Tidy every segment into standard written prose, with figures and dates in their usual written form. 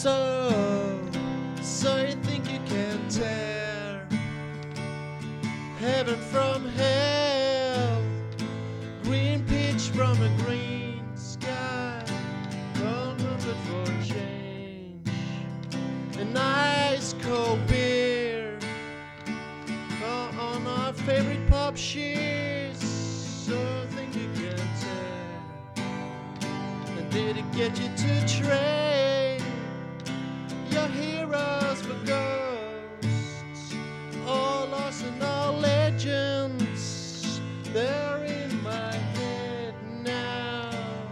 So you think you can tear heaven from hell, green pitch from a green sky, don't look for change, an ice cold beer on our favorite pop sheets. So you think you can tear, and did it get you to trade your heroes for ghosts, all lost and all legends? They're in my head now.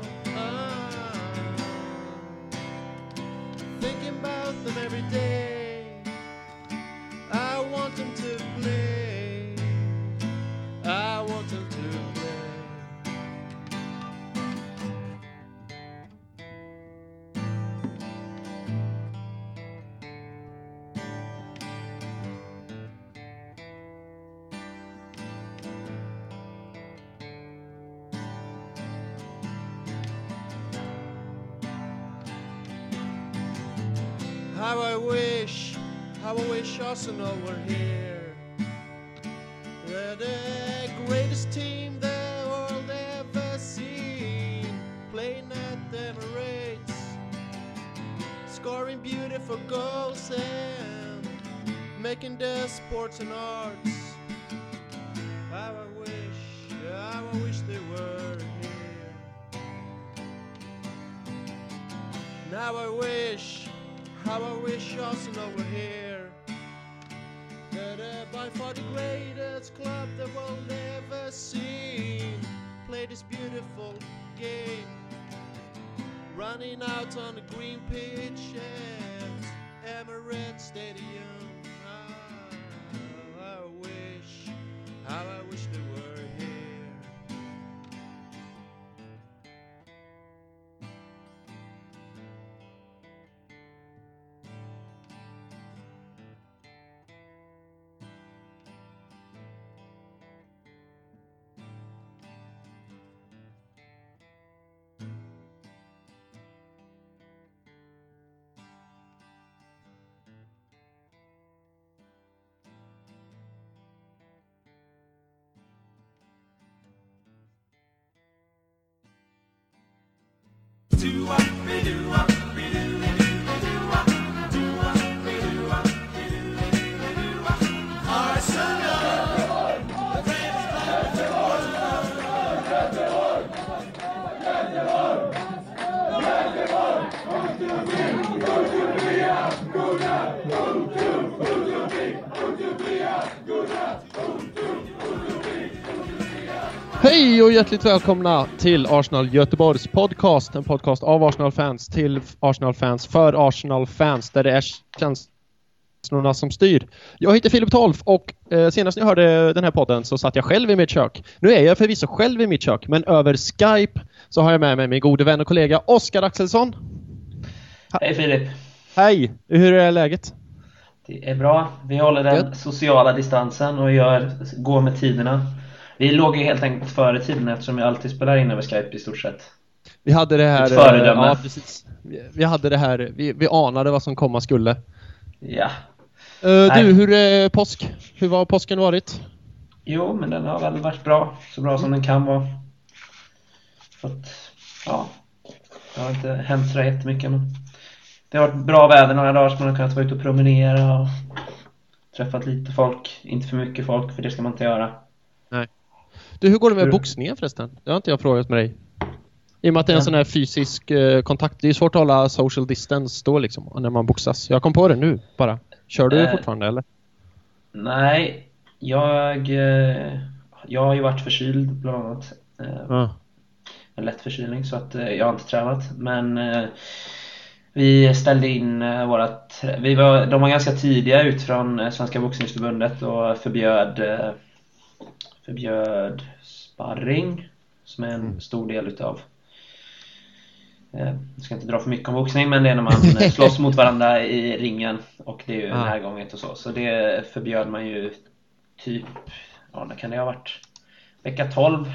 Thinking about them every day. I want them to play. I want them to play. How I wish Arsenal were here. They're the greatest team the world ever seen, playing at the Emirates, scoring beautiful goals and making the sports and arts. How I wish they were here. Now I wish, how I wish Arsenal were here. They're by far the greatest club the world ever seen, play this beautiful game, running out on the green pitch at Emirates Stadium. How I wish they were here. Hej och hjärtligt välkomna till Arsenal Göteborgs podcast. En podcast av Arsenal-fans till Arsenal-fans för Arsenal-fans, där det är känslorna som styr. Jag heter Filip Tolf och senast jag hörde den här podden så satt jag själv i mitt kök. Nu är jag förvisso själv i mitt kök, men över Skype så har jag med mig min gode vän och kollega Oskar Axelsson. Hej Filip. Hej, hur är läget? Det är bra. Vi håller den sociala distansen och går med tiderna. Vi låg ju helt enkelt före tiden eftersom vi alltid spelar in över Skype i stort sett. Vi hade det här... Ja, precis. Vi hade det här... Vi anade vad som komma skulle. Ja. Du, hur är påsk? Hur var påsken varit? Jo, men den har väl varit bra. Så bra som den kan vara. Det har inte hänt så jättemycket, men det har varit bra väder några dagar så man har kunnat vara ute och promenera och träffat lite folk. Inte för mycket folk, för det ska man inte göra. Nej. Du, hur går det med boxningen förresten? Det har inte jag frågat med dig. I och med att det är en sån här fysisk kontakt. Det är svårt att hålla social distance då liksom, när man boxas. Jag kom på det nu bara. Kör du fortfarande eller? Nej, jag har ju varit förkyld bland annat. En lätt förkylning, så att jag har inte tränat. Men vi ställde in de var ganska tidiga ut från Svenska boxningsförbundet och förbjöd sparring, som är en stor del utav. Jag ska inte dra för mycket om boxning, men det är när man slåss mot varandra i ringen, och det är ju närgånget och så. Så det förbjöd man ju typ, när kan det ha varit? Vecka 12.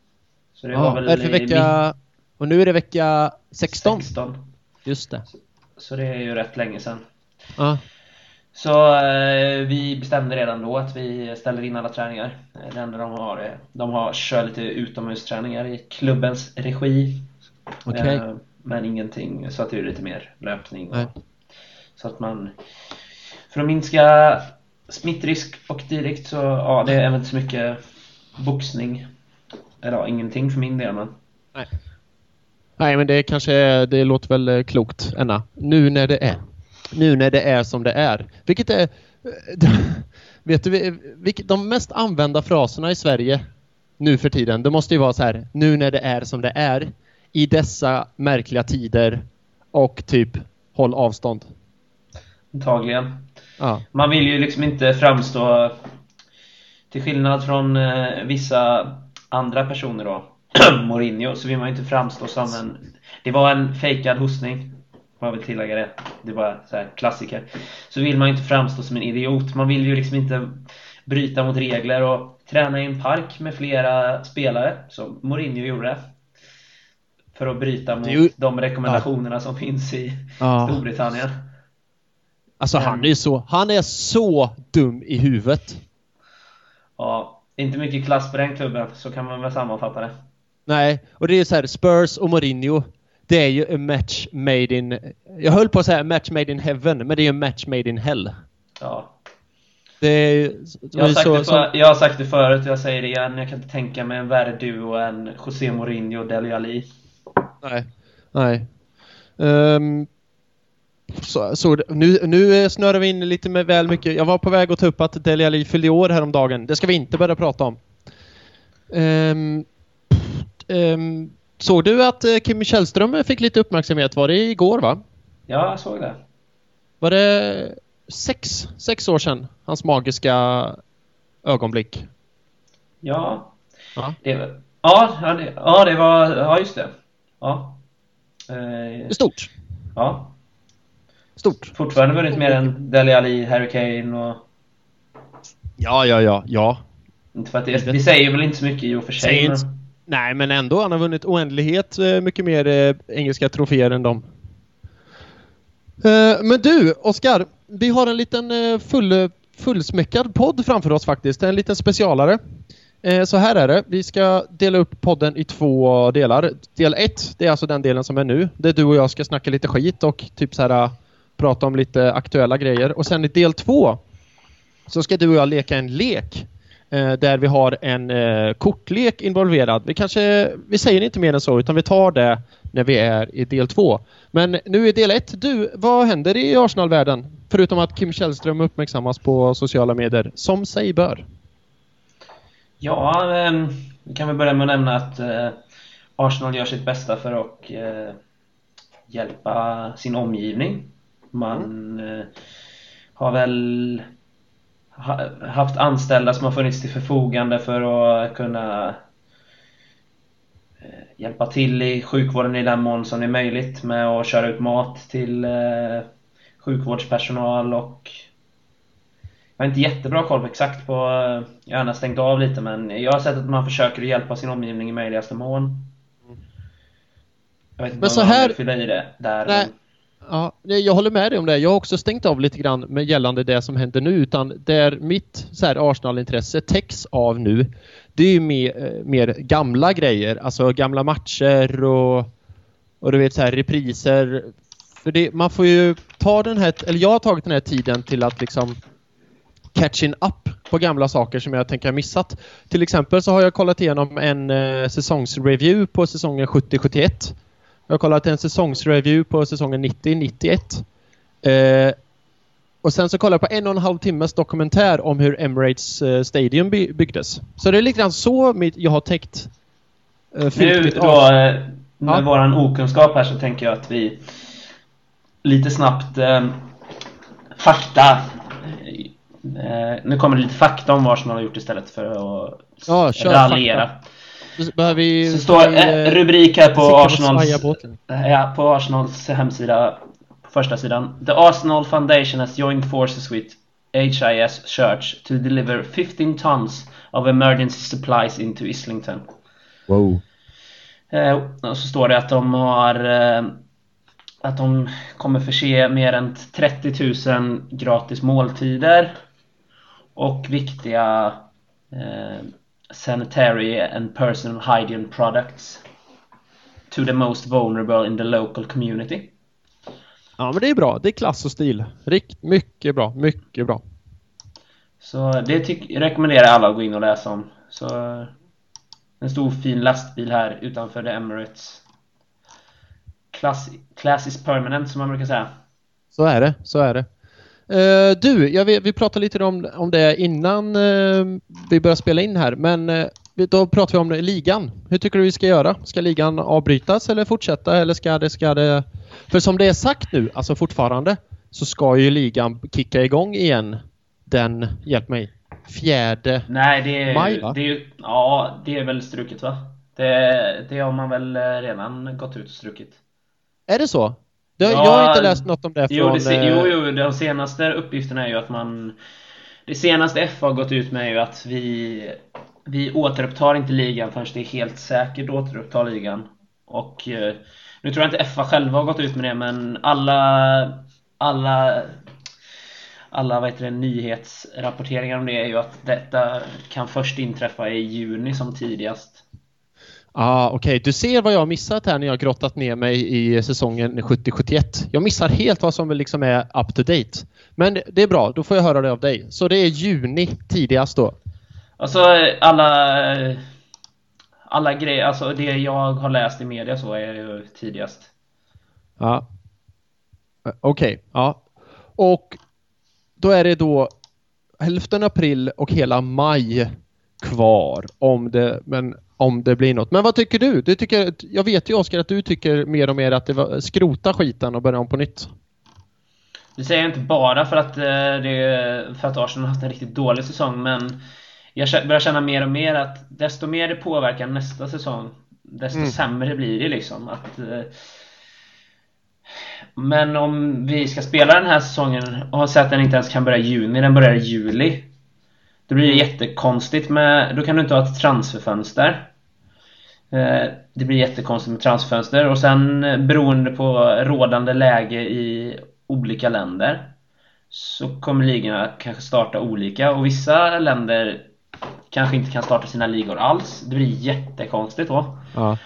Så det var väl för vecka... Och nu är det vecka 16. Just det. Så det är ju rätt länge sedan. Ja. Så vi bestämde redan då att vi ställer in alla träningar. Det enda de har kör lite utomhusträningar i klubbens regi. Okej. Men ingenting, så att det är lite mer löpning. Nej. Så att man, för att minska smittrisk och direkt, så ja, det är även inte så mycket boxning. Eller ja, ingenting för min del, men Nej, men det kanske det låter väl klokt, Enna. Nu när det är som det är. Vilket är vet du, de mest använda fraserna i Sverige nu för tiden, det måste ju vara så här: nu när det är som det är, i dessa märkliga tider, och typ håll avstånd. antagligen. Ja. Man vill ju liksom inte framstå, till skillnad från vissa andra personer då, Mourinho, så vill man ju inte framstå som det var en fejkad hostning. Jag vill tillägga det. Det var så här klassiker. Så vill man ju inte framstå som en idiot. Man vill ju liksom inte bryta mot regler och träna i en park med flera spelare, som Mourinho gjorde, för att bryta mot de rekommendationerna som finns i Storbritannien. Alltså han är så dum i huvudet. Ja, inte mycket klass på den klubben, så kan man väl sammanfatta det. Nej, och det är så här, Spurs och Mourinho, det är ju en match made in, jag höll på att säga match made in heaven, men det är ju en match made in hell. Ja. Det är, jag har sagt det förut och jag säger det igen. Jag kan inte tänka mig en värre duo än José Mourinho och Dele Alli. Nej. Så nu snörar vi in lite med väl mycket. Jag var på väg att ta upp att Dele Alli fyllde år häromdagen. Det ska vi inte börja prata om. Såg du att Kim Källström fick lite uppmärksamhet? Var det igår, va? Ja, jag såg det. Var det 6 år sedan hans magiska ögonblick? Ja. Det var just det. Ja. Stort. Ja. Stort. Fortfarande vunnit mer än Dele Alli, Harry Kane och... Ja. Inte för att det säger väl inte så mycket i och för sig. Nej, men ändå, han har vunnit oändlighet mycket mer engelska troféer än dem. Men du, Oskar, vi har en liten fullsmäckad podd framför oss faktiskt. En liten specialare. Så här är det. Vi ska dela upp podden i 2 delar. Del 1, det är alltså den delen som är nu. Det är du och jag ska snacka lite skit och typ så här prata om lite aktuella grejer. Och sen i del 2 så ska du och jag leka en lek. Där vi har en kortlek involverad. Vi säger inte mer än så, utan vi tar det när vi är i del 2. Men nu är del 1. Du, vad händer i Arsenal-världen? Förutom att Kim Källström uppmärksammas på sociala medier, som sig bör. Ja, vi kan väl börja med att nämna att Arsenal gör sitt bästa för att hjälpa sin omgivning. Man har väl haft anställda som har funnits till förfogande för att kunna hjälpa till i sjukvården i den mån som det är möjligt, med att köra ut mat till sjukvårdspersonal. Och jag har inte jättebra koll på exakt på, jag har gärna stängt av lite, men jag har sett att man försöker hjälpa sin omgivning i möjligaste mån. Jag vet inte, men så här fylla i det där. Nej. Ja, jag håller med dig om det. Jag har också stängt av lite grann med gällande det som händer nu, utan där mitt så här Arsenal-intresse täcks av nu, det är ju mer gamla grejer, alltså gamla matcher och du vet så här repriser. För det, man får ju ta den här, eller jag har tagit den här tiden till att liksom catching up på gamla saker som jag tänker ha missat. Till exempel så har jag kollat igenom en säsongsreview på säsongen 70-71. Jag har kollat en säsongsreview på säsongen 90-91. Och sen så kollar jag på 1,5 timmes dokumentär om hur Emirates Stadium byggdes. Så det är lite grann så jag har täckt nu då, med våran okunskap här, så tänker jag att vi lite snabbt fakta. Nu kommer det lite fakta om vad Arsenal har gjort istället för att raljera. Så står rubrik här på Arsenals hemsida, på första sidan: The Arsenal Foundation has joined forces with HIS Church to deliver 15 tons of emergency supplies into Islington. Wow. Och så står det att de har att de kommer förse mer än 30 000 gratis måltider och viktiga sanitary and personal hygiene products to the most vulnerable in the local community. Ja, men det är bra. Det är klass och stil. Mycket bra. Mycket bra. Så det rekommenderar alla att gå in och läsa om. Så en stor fin lastbil här utanför The Emirates. Class is permanent, som man brukar säga. Så är det. Vi pratade lite om det innan vi började spela in här. Men då pratar vi om ligan. Hur tycker du vi ska göra? Ska ligan avbrytas eller fortsätta? Eller ska det... För som det är sagt nu, alltså fortfarande, så ska ju ligan kicka igång igen. Den, hjälp mig, 4 maj, va? Det är väl struket, va? Det har man väl redan gått ut och strukit. Är det så? Jag har inte läst något om det från... Jo, de senaste uppgifterna är ju att det senaste F har gått ut med är ju att vi återupptar inte ligan förrän det är helt säkert att återuppta ligan. Och nu tror jag inte FA själva har gått ut med det, men alla nyhetsrapporteringar om det är ju att detta kan först inträffa i juni som tidigast. Okej. Du ser vad jag har missat här när jag har grottat ner mig i säsongen 70-71. Jag missar helt vad som liksom är up to date. Men det är bra, då får jag höra det av dig. Så det är juni tidigast då? Alltså alla grejer, alltså det jag har läst i media så är ju tidigast. Ja. Okej. Ja. Och då är det då hälften april och hela maj kvar om det blir något. Men vad tycker du? Jag vet ju, Oskar, att du tycker mer och mer att det var skrota skiten och börja om på nytt. Det säger jag inte bara för att Arsenal har haft en riktigt dålig säsong, men jag börjar känna mer och mer att desto mer det påverkar nästa säsong, desto sämre blir det liksom. Men om vi ska spela den här säsongen och har sett att den inte ens kan börja i juni, den börjar i juli, då blir det jättekonstigt då kan du inte ha ett transferfönster. Det blir jättekonstigt med transferfönster. Och sen beroende på rådande läge i olika länder så kommer ligorna kanske starta olika. Och vissa länder kanske inte kan starta sina ligor alls. Det blir jättekonstigt då.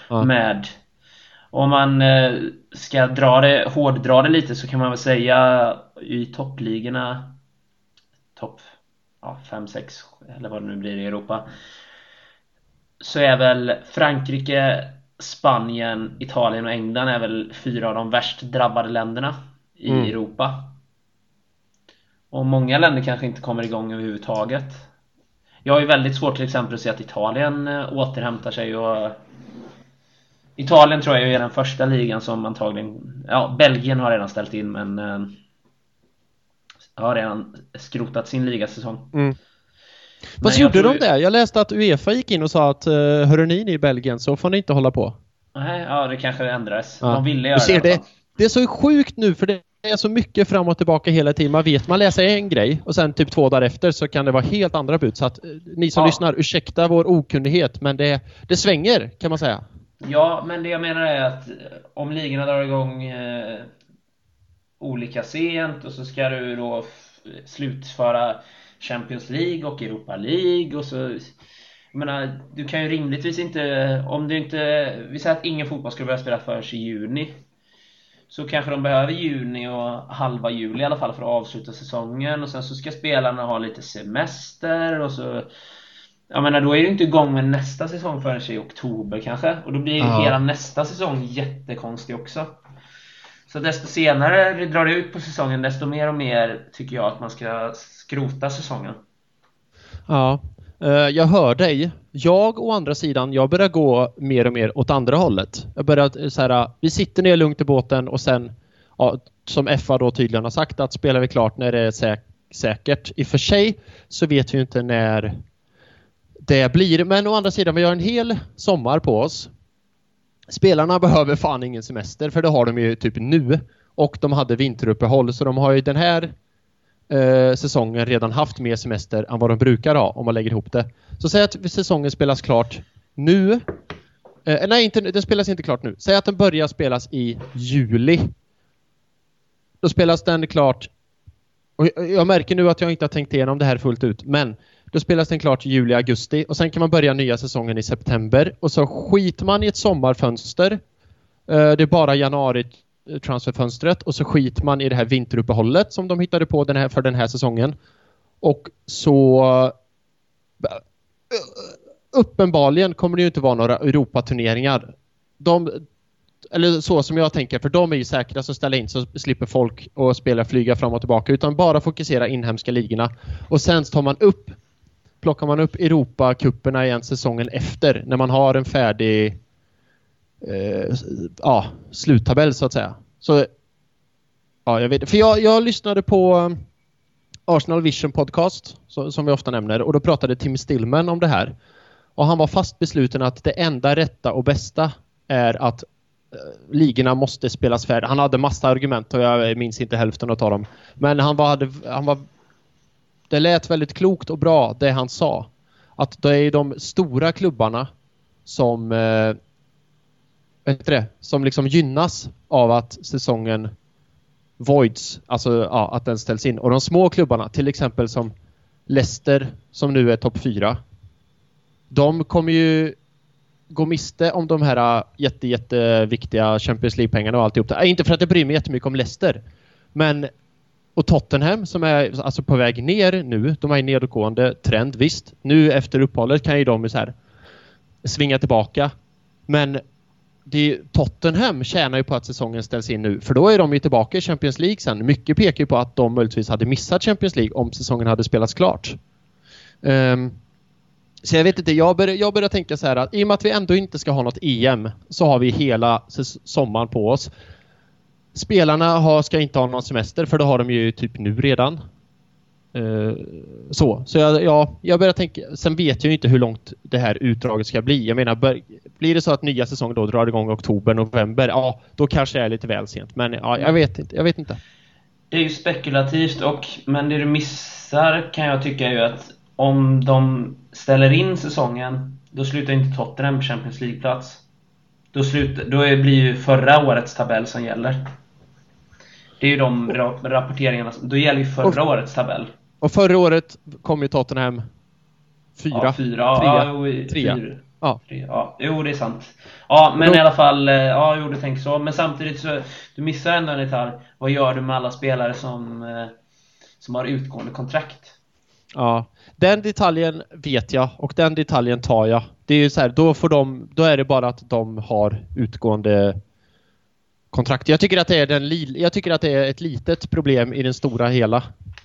Om man ska hårddra det lite, så kan man väl säga i toppligorna, topp 5-6 eller vad det nu blir i Europa, så är väl Frankrike, Spanien, Italien och England är väl 4 av de värst drabbade länderna i Europa. Och många länder kanske inte kommer igång överhuvudtaget. Jag har ju väldigt svårt till exempel att se att Italien återhämtar sig, och Italien tror jag är den första ligan som antagligen... Ja, Belgien har redan ställt in, men har redan skrotat sin ligasäsong. Vad gjorde de där? Jag läste att UEFA gick in och sa att hörru ni i Belgien, så får ni inte hålla på. Nej, det kanske ändrades. De ville göra det är så sjukt nu, för det är så mycket fram och tillbaka hela tiden. Man läser en grej och sen typ 2 dagar efter så kan det vara helt andra bud. Så att ni som lyssnar, ursäkta vår okunnighet, men det svänger, kan man säga. Ja, men det jag menar är att om ligorna drar igång olika sent, och så ska du då slutföra Champions League och Europa League, och så, jag menar, du kan ju rimligtvis inte, vi säger att ingen fotboll ska börja spela förrän i juni, så kanske de behöver juni och halva juli i alla fall för att avsluta säsongen, och sen så ska spelarna ha lite semester, och så, jag menar, då är det inte igång med nästa säsong förrän i oktober kanske, och då blir hela nästa säsong jättekonstig också. Så desto senare vi drar ut på säsongen, desto mer och mer tycker jag att man ska skrota säsongen. Ja, jag hör dig. Jag å andra sidan, jag börjar gå mer och mer åt andra hållet. Jag börjar så här, vi sitter ner lugnt i båten, och sen, som FA då tydligen har sagt, att spelar vi klart när det är säkert. I och för sig så vet vi ju inte när det blir, men å andra sidan, vi har en hel sommar på oss. Spelarna behöver fan ingen semester, för det har de ju typ nu. Och de hade vinteruppehåll, så de har ju den här säsongen redan haft mer semester än vad de brukar ha, om man lägger ihop det. Så säg att säsongen spelas klart nu. Nej, den spelas inte klart nu. Säg att den börjar spelas i juli. Då spelas den klart. Och jag märker nu att jag inte har tänkt igenom det här fullt ut. Men då spelas den klart i juli, augusti. Och sen kan man börja nya säsongen i september. Och så skiter man i ett sommarfönster. Det är bara januari transferfönstret. Och så skiter man i det här vinteruppehållet som de hittade på för den här säsongen. Och så uppenbarligen kommer det ju inte vara några Europaturneringar. Eller så som jag tänker, för de är ju säkra att ställa in så slipper folk och spela flyga fram och tillbaka, utan bara fokusera inhemska ligorna. Och sen plockar man upp Europacuperna igen säsongen efter, när man har en färdig sluttabell så att säga. Så ja, jag vet. För jag lyssnade på Arsenal Vision podcast som vi ofta nämner, och då pratade Tim Stillman om det här. Och han var fast besluten att det enda rätta och bästa är att ligorna måste spelas färdigt. Han hade massa argument och jag minns inte hälften av dem. Men det lät väldigt klokt och bra det han sa. Att det är de stora klubbarna som som liksom gynnas av att säsongen voids, alltså att den ställs in. Och de små klubbarna, till exempel som Leicester som nu är topp 4, de kommer ju gå miste om de här jätteviktiga Champions League-pengarna och alltihop. Inte för att jag bryr mig jättemycket om Leicester. Och Tottenham som är alltså på väg ner nu. De har en nedåtgående trend, visst. Nu efter uppehållet kan ju de så här svinga tillbaka. Men Tottenham tjänar ju på att säsongen ställs in nu. För då är de ju tillbaka i Champions League sen. Mycket pekar ju på att de möjligtvis hade missat Champions League om säsongen hade spelats klart. Så jag vet inte, jag börjar tänka så här att i och med att vi ändå inte ska ha något EM så har vi hela sommaren på oss. Spelarna ska inte ha någon semester, för det har de ju typ nu redan. Så jag börjar tänka, sen vet jag ju inte hur långt det här utdraget ska bli. Jag menar, blir det så att nya säsongen då drar igång oktober, november, ja, då kanske det är lite väl sent. Men ja, jag vet inte. Det är ju spekulativt, men det du missar kan jag tycka är ju att om de ställer in säsongen, då slutar inte Tottenham på Champions League-plats. Då blir ju förra årets tabell som gäller. Det är ju de rapporteringarna. Då gäller ju förra årets tabell. Och förra året kom ju Tottenham 4. Ja, jo, det är sant. Ja, men i alla fall, du tänker så. Men samtidigt så, du missar ändå en detalj. Vad gör du med alla spelare som har utgående kontrakt? Ja, den detaljen vet jag och den detaljen tar jag. Det är ju så här, då är det bara att de har utgående kontrakt. Jag tycker att det är ett litet problem i den stora hela.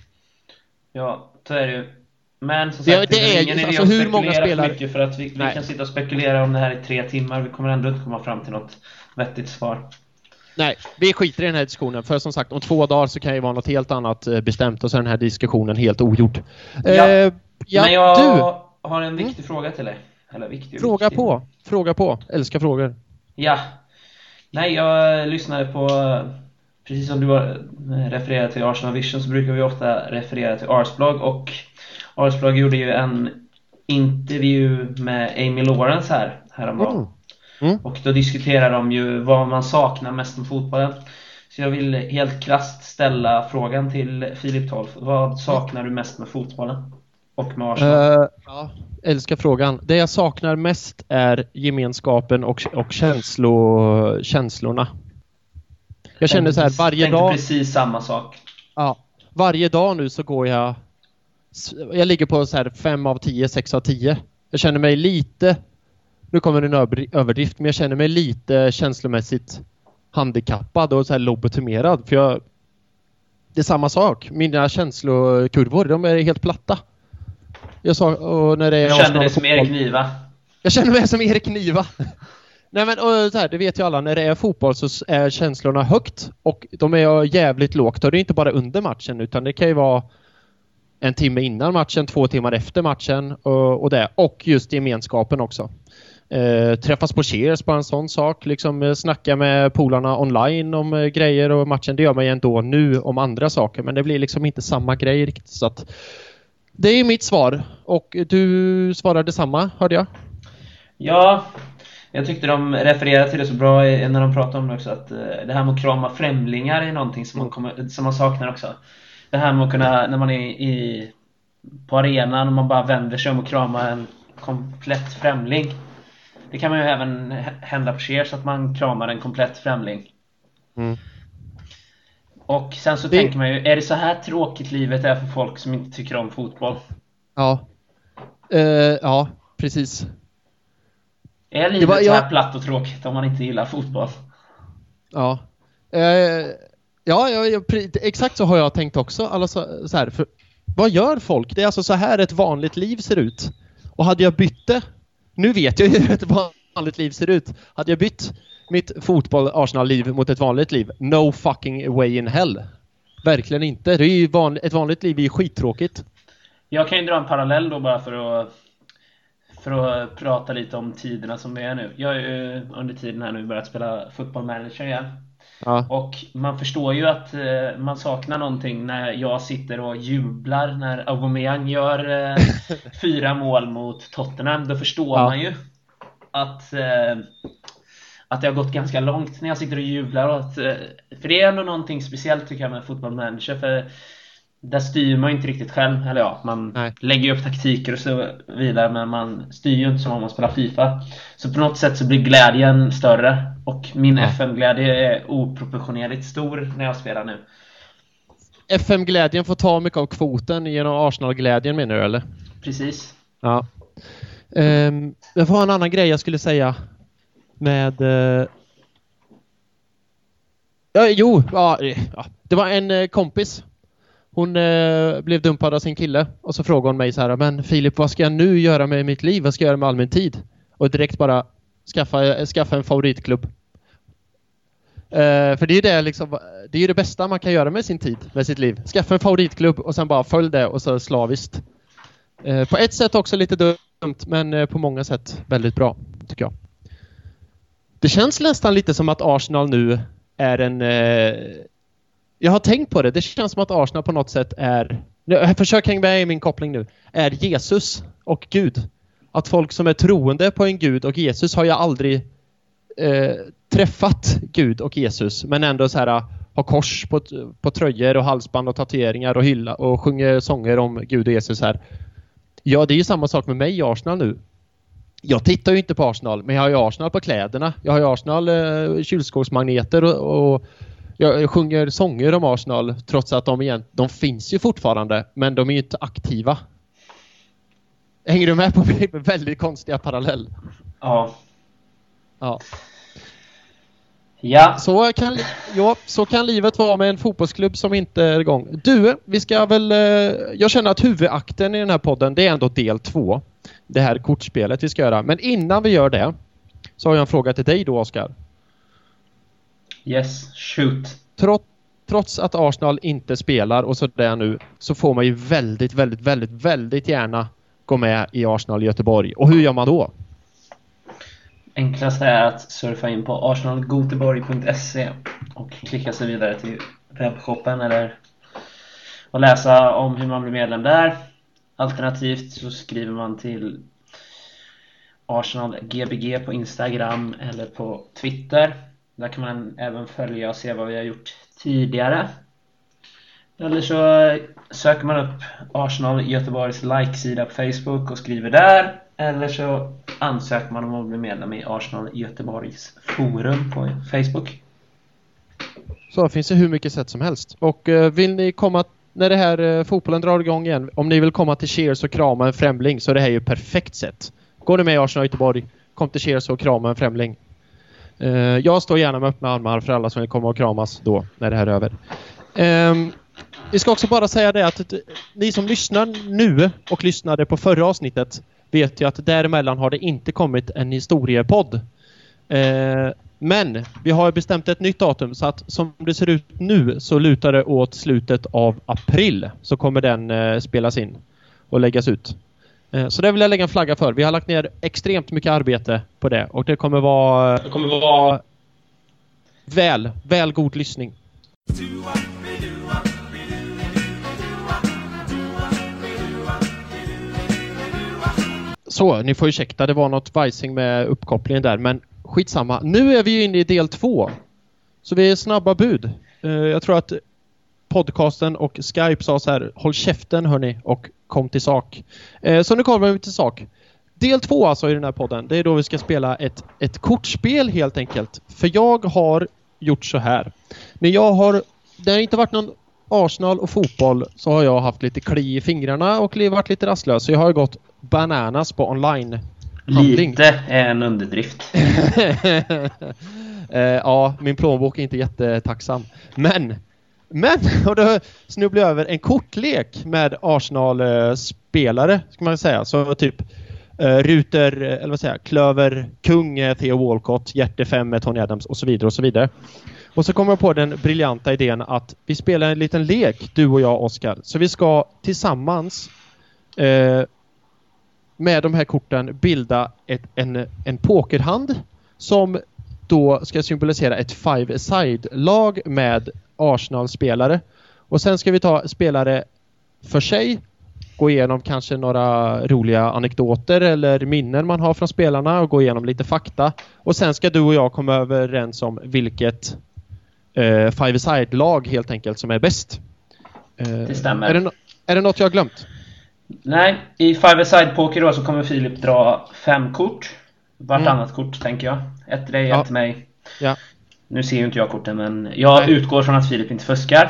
Ja, så är det ju. Men som sagt, det är ingen idé att hur många spelare mycket, för att vi kan sitta och spekulera om det här i 3 timmar. Vi kommer ändå inte komma fram till något vettigt svar. Nej, vi skiter i den här diskussionen. För som sagt, om 2 dagar så kan ju vara något helt annat bestämt. Och så är den här diskussionen helt ogjord. Men jag har en viktig fråga till dig. Eller viktig. Fråga på. Älskar frågor. Ja. Nej, jag lyssnade på... Precis som du refererat till Arsenal Vision, så brukar vi ofta referera till Arsblog. Och Arsblog gjorde ju en intervju med Amy Lawrence häromdagen. Och då diskuterar de ju vad man saknar mest med fotbollen. Så jag vill helt krasst ställa frågan till Filip Tolf. Vad saknar du mest med fotbollen? Och med Arsenal? Älskar frågan. Det jag saknar mest är gemenskapen och känslorna. Jag känner så här varje dag. Precis samma sak. Ja, varje dag nu så går jag ligger på så här 5 av 10, 6 av 10. Jag känner mig lite, nu kommer en överdrift, men jag känner mig lite känslomässigt handikappad och så här lobotomerad, för det är samma sak. Mina känslokurvor, de är helt platta. Jag känner dig som Erik Niva. Jag känner mig som Erik Niva. Nej, men och så här, det vet ju alla, när det är fotboll så är känslorna högt och de är jävligt lågt. Och det är inte bara under matchen, utan det kan ju vara 1 timme innan matchen, 2 timmar efter matchen och det. Och just gemenskapen också. Träffas på Cheers, bara en sån sak. Liksom snacka med polarna online om grejer och matchen. Det gör man ju ändå nu om andra saker, men det blir liksom inte samma grej riktigt. Så att det är mitt svar. Och du svarade samma, hörde jag? Ja, Jag tyckte de refererade till det så bra när de pratade om det också, att det här med att krama främlingar är någonting som man saknar också. Det här med att kunna, när man är på arenan och man bara vänder sig om och kramar en komplett främling. Det kan man ju även hända på Cheers, att man kramar en komplett främling. Och sen så tänker man ju, är det så här tråkigt livet är för folk som inte tycker om fotboll? Ja. Ja, precis. Är livet så här platt och tråkigt om man inte gillar fotboll? Ja. Exakt så har jag tänkt också. Alltså, så här, för, vad gör folk? Det är alltså så här ett vanligt liv ser ut. Och hade jag bytt det, nu vet jag ju hur ett vanligt liv ser ut. Hade jag bytt mitt fotboll-Arsenal-liv mot ett vanligt liv, no fucking way in hell. Verkligen inte. Det är ju ett vanligt liv är ju skittråkigt. Jag kan ju dra en parallell då bara för att prata lite om tiderna som det är nu. Jag har ju under tiden här nu börjat spela Football Manager igen. Ja. Och man förstår ju att man saknar någonting när jag sitter och jublar när Aubameyang gör 4 mål mot Tottenham. Då förstår man ju att det har gått ganska långt när jag sitter och jublar. Och för det är ändå någonting speciellt tycker jag med Football Manager. För där styr man ju inte riktigt själv. Eller ja, man lägger ju upp taktiker och så vidare. Men man styr ju inte som om man spelar FIFA. Så på något sätt så blir glädjen större. Och min FM-glädje är oproportionerligt stor när jag spelar nu. FM-glädjen får ta mycket av kvoten genom Arsenal-glädjen menar du eller? Precis. Ja. Det var en annan grej jag skulle säga. Med... Det var en kompis. Hon blev dumpad av sin kille. Och så frågade hon mig så här: men Filip, vad ska jag nu göra med mitt liv? Vad ska jag göra med all min tid? Och direkt bara skaffa en favoritklubb. För det är ju det liksom, det är ju det bästa man kan göra med sin tid, med sitt liv. Skaffa en favoritklubb och sen bara följ det och så slaviskt. På ett sätt också lite dumt, men på många sätt väldigt bra, tycker jag. Det känns nästan lite som att Arsenal nu är en... jag har tänkt på det. Det känns som att Arsenal på något sätt är... Jag försöker hänga med i min koppling nu. Är Jesus och Gud. Att folk som är troende på en Gud och Jesus har jag aldrig träffat Gud och Jesus. Men ändå så här har kors på tröjor och halsband och tatueringar och hylla och sjunger sånger om Gud och Jesus här. Ja, det är ju samma sak med mig i Arsenal nu. Jag tittar ju inte på Arsenal, men jag har ju Arsenal på kläderna. Jag har ju Arsenal kylskåpsmagneter och jag sjunger sånger om Arsenal trots att de finns ju fortfarande, men de är ju inte aktiva. Hänger du med på min väldigt konstiga parallell? Ja. Ja. Så kan livet vara med en fotbollsklubb som inte är igång. Du, vi ska väl... jag känner att huvudakten i den här podden, det är ändå del 2. Det här kortspelet vi ska göra. Men innan vi gör det så har jag en fråga till dig då, Oskar. Yes, shoot. Trots att Arsenal inte spelar och så där nu, så får man ju väldigt, väldigt, väldigt, väldigt gärna gå med i Arsenal i Göteborg. Och hur gör man då? Enklast är att surfa in på arsenalgoteborg.se och klicka sig vidare till webbshoppen eller och läsa om hur man blir medlem där. Alternativt så skriver man till Arsenal GBG på Instagram eller på Twitter. Där kan man även följa och se vad vi har gjort tidigare. Eller så söker man upp Arsenal Göteborgs like-sida på Facebook och skriver där. Eller så ansöker man om att bli medlem i Arsenal Göteborgs forum på Facebook. Så finns det hur mycket sätt som helst. Och vill ni komma, när det här fotbollen drar igång igen, om ni vill komma till Cheers och krama en främling, så är det här ju perfekt sätt. Går du med i Arsenal Göteborg, kom till Cheers och krama en främling. Jag står gärna med öppna armar för alla som vill komma och kramas då, när det här är över. Vi ska också bara säga det att ni som lyssnar nu och lyssnade på förra avsnittet vet ju att däremellan har det inte kommit en historiepodd. Men vi har bestämt ett nytt datum, så att som det ser ut nu så lutar det åt slutet av april, så kommer den spelas in och läggas ut. Så det vill jag lägga en flagga för. Vi har lagt ner extremt mycket arbete på det, och det kommer vara väl god lyssning. Så, ni får ursäkta, det var något vajsing med uppkopplingen där, men skitsamma. Nu är vi ju inne i del 2. Så vi är snabba bud. Jag tror att podcasten och Skype sa så här: håll käften hörni och kom till sak. Så nu kommer vi till sak. Del 2 alltså i den här podden, det är då vi ska spela ett kortspel helt enkelt. För jag har gjort så här. Det har inte varit någon Arsenal och fotboll, så har jag haft lite kli i fingrarna och varit lite rastlös. Så jag har gått bananas på online-handling. Lite är en underdrift. Ja, min plånbok är inte jättetacksam. Men och då snubblade jag över en kortlek med Arsenal-spelare, ska man säga. Så typ Ruter, eller vad säger jag, Klöver, Kung, Theo Walcott, Hjärte 5 med Tony Adams och så vidare och så vidare. Och så kommer jag på den briljanta idén att vi spelar en liten lek, du och jag, Oskar. Så vi ska tillsammans med de här korten bilda en pokerhand som då ska symbolisera ett five-a-side-lag med Arsenal-spelare. Och sen ska vi ta spelare för sig, gå igenom kanske några roliga anekdoter eller minnen man har från spelarna och gå igenom lite fakta. Och sen ska du och jag komma överens om vilket five-a-side-lag helt enkelt som är bäst. Det stämmer. Är det något jag har glömt? Nej, i five-a-side-poker då så kommer Filip dra 5 kort. Vartannat kort tänker jag. Ett till dig, ett till mig. Ja. Nu ser ju inte jag korten, men jag utgår från att Filip inte fuskar.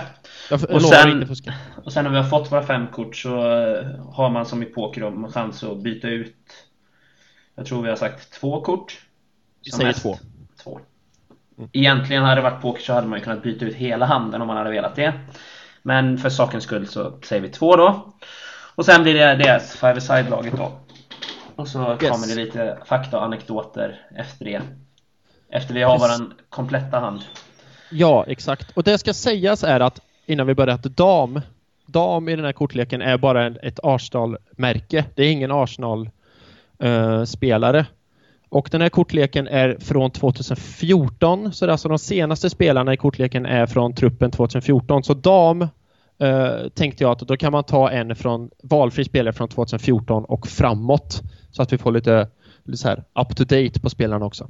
Och sen när vi har fått våra 5 kort så har man som i poker en chans att byta ut. Jag tror vi har sagt 2 kort. Vi säger 2. Egentligen hade det varit poker så hade man ju kunnat byta ut hela handen om man hade velat det. Men för sakens skull så säger vi 2 då. Och sen blir det deras five-a-side-laget då. Och så kommer det lite fakta och anekdoter efter det. Efter vi har våran kompletta hand. Ja, exakt. Och det ska sägas är att innan vi börjar att dam i den här kortleken är bara ett Arsenal-märke. Det är ingen Arsenal-spelare. Och den här kortleken är från 2014. Så det är alltså de senaste spelarna i kortleken är från truppen 2014. Så dam tänkte jag att då kan man ta en från valfri spelare från 2014 och framåt. Så att vi får lite så här up to date på spelarna också.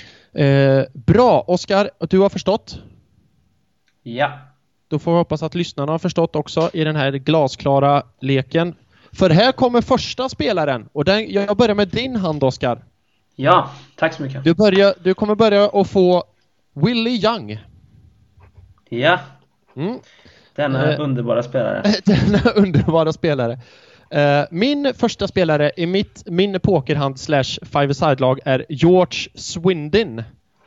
Bra, Oskar, du har förstått? Ja. Då får vi hoppas att lyssnarna har förstått också i den här glasklara leken. För här kommer första spelaren. Och jag börjar med din hand, Oskar. Ja, tack så mycket. Du kommer börja att få Willie Young. Ja. Denna underbara spelare. Denna underbara spelare. Min första spelare i min pokerhand / five-a-side-lag är George Swindon.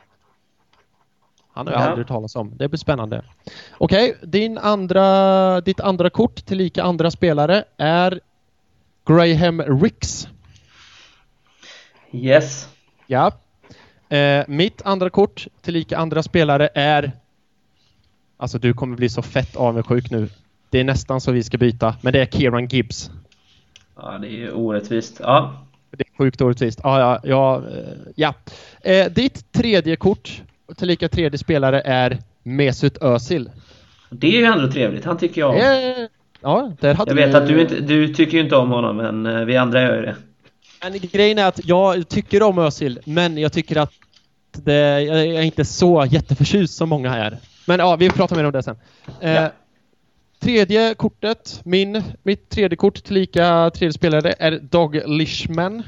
Han har jag aldrig talat om. Det blir spännande. Okej, ditt andra kort till lika andra spelare är Graham Rix. Yes. Ja. Mitt andra kort till lika andra spelare är... Alltså du kommer bli så fett avundsjuk nu. Det är nästan så vi ska byta. Men det är Kieran Gibbs. Ja, det är ju orättvist. Ja. Det är sjukt orättvist. Ja. Ditt tredje kort till lika tredje spelare är Mesut Özil. Det är ju ändå trevligt. Han tycker jag om. Ja, där hade jag vet att du tycker ju inte om honom, men vi andra gör ju det. Men grejen är att jag tycker om Özil, men jag tycker att jag är inte så jätteförtjust som många är. Men ja, vi pratar mer om det sen. Tredje kortet, mitt tredje kort till lika tredje spelare är Doug Lishman.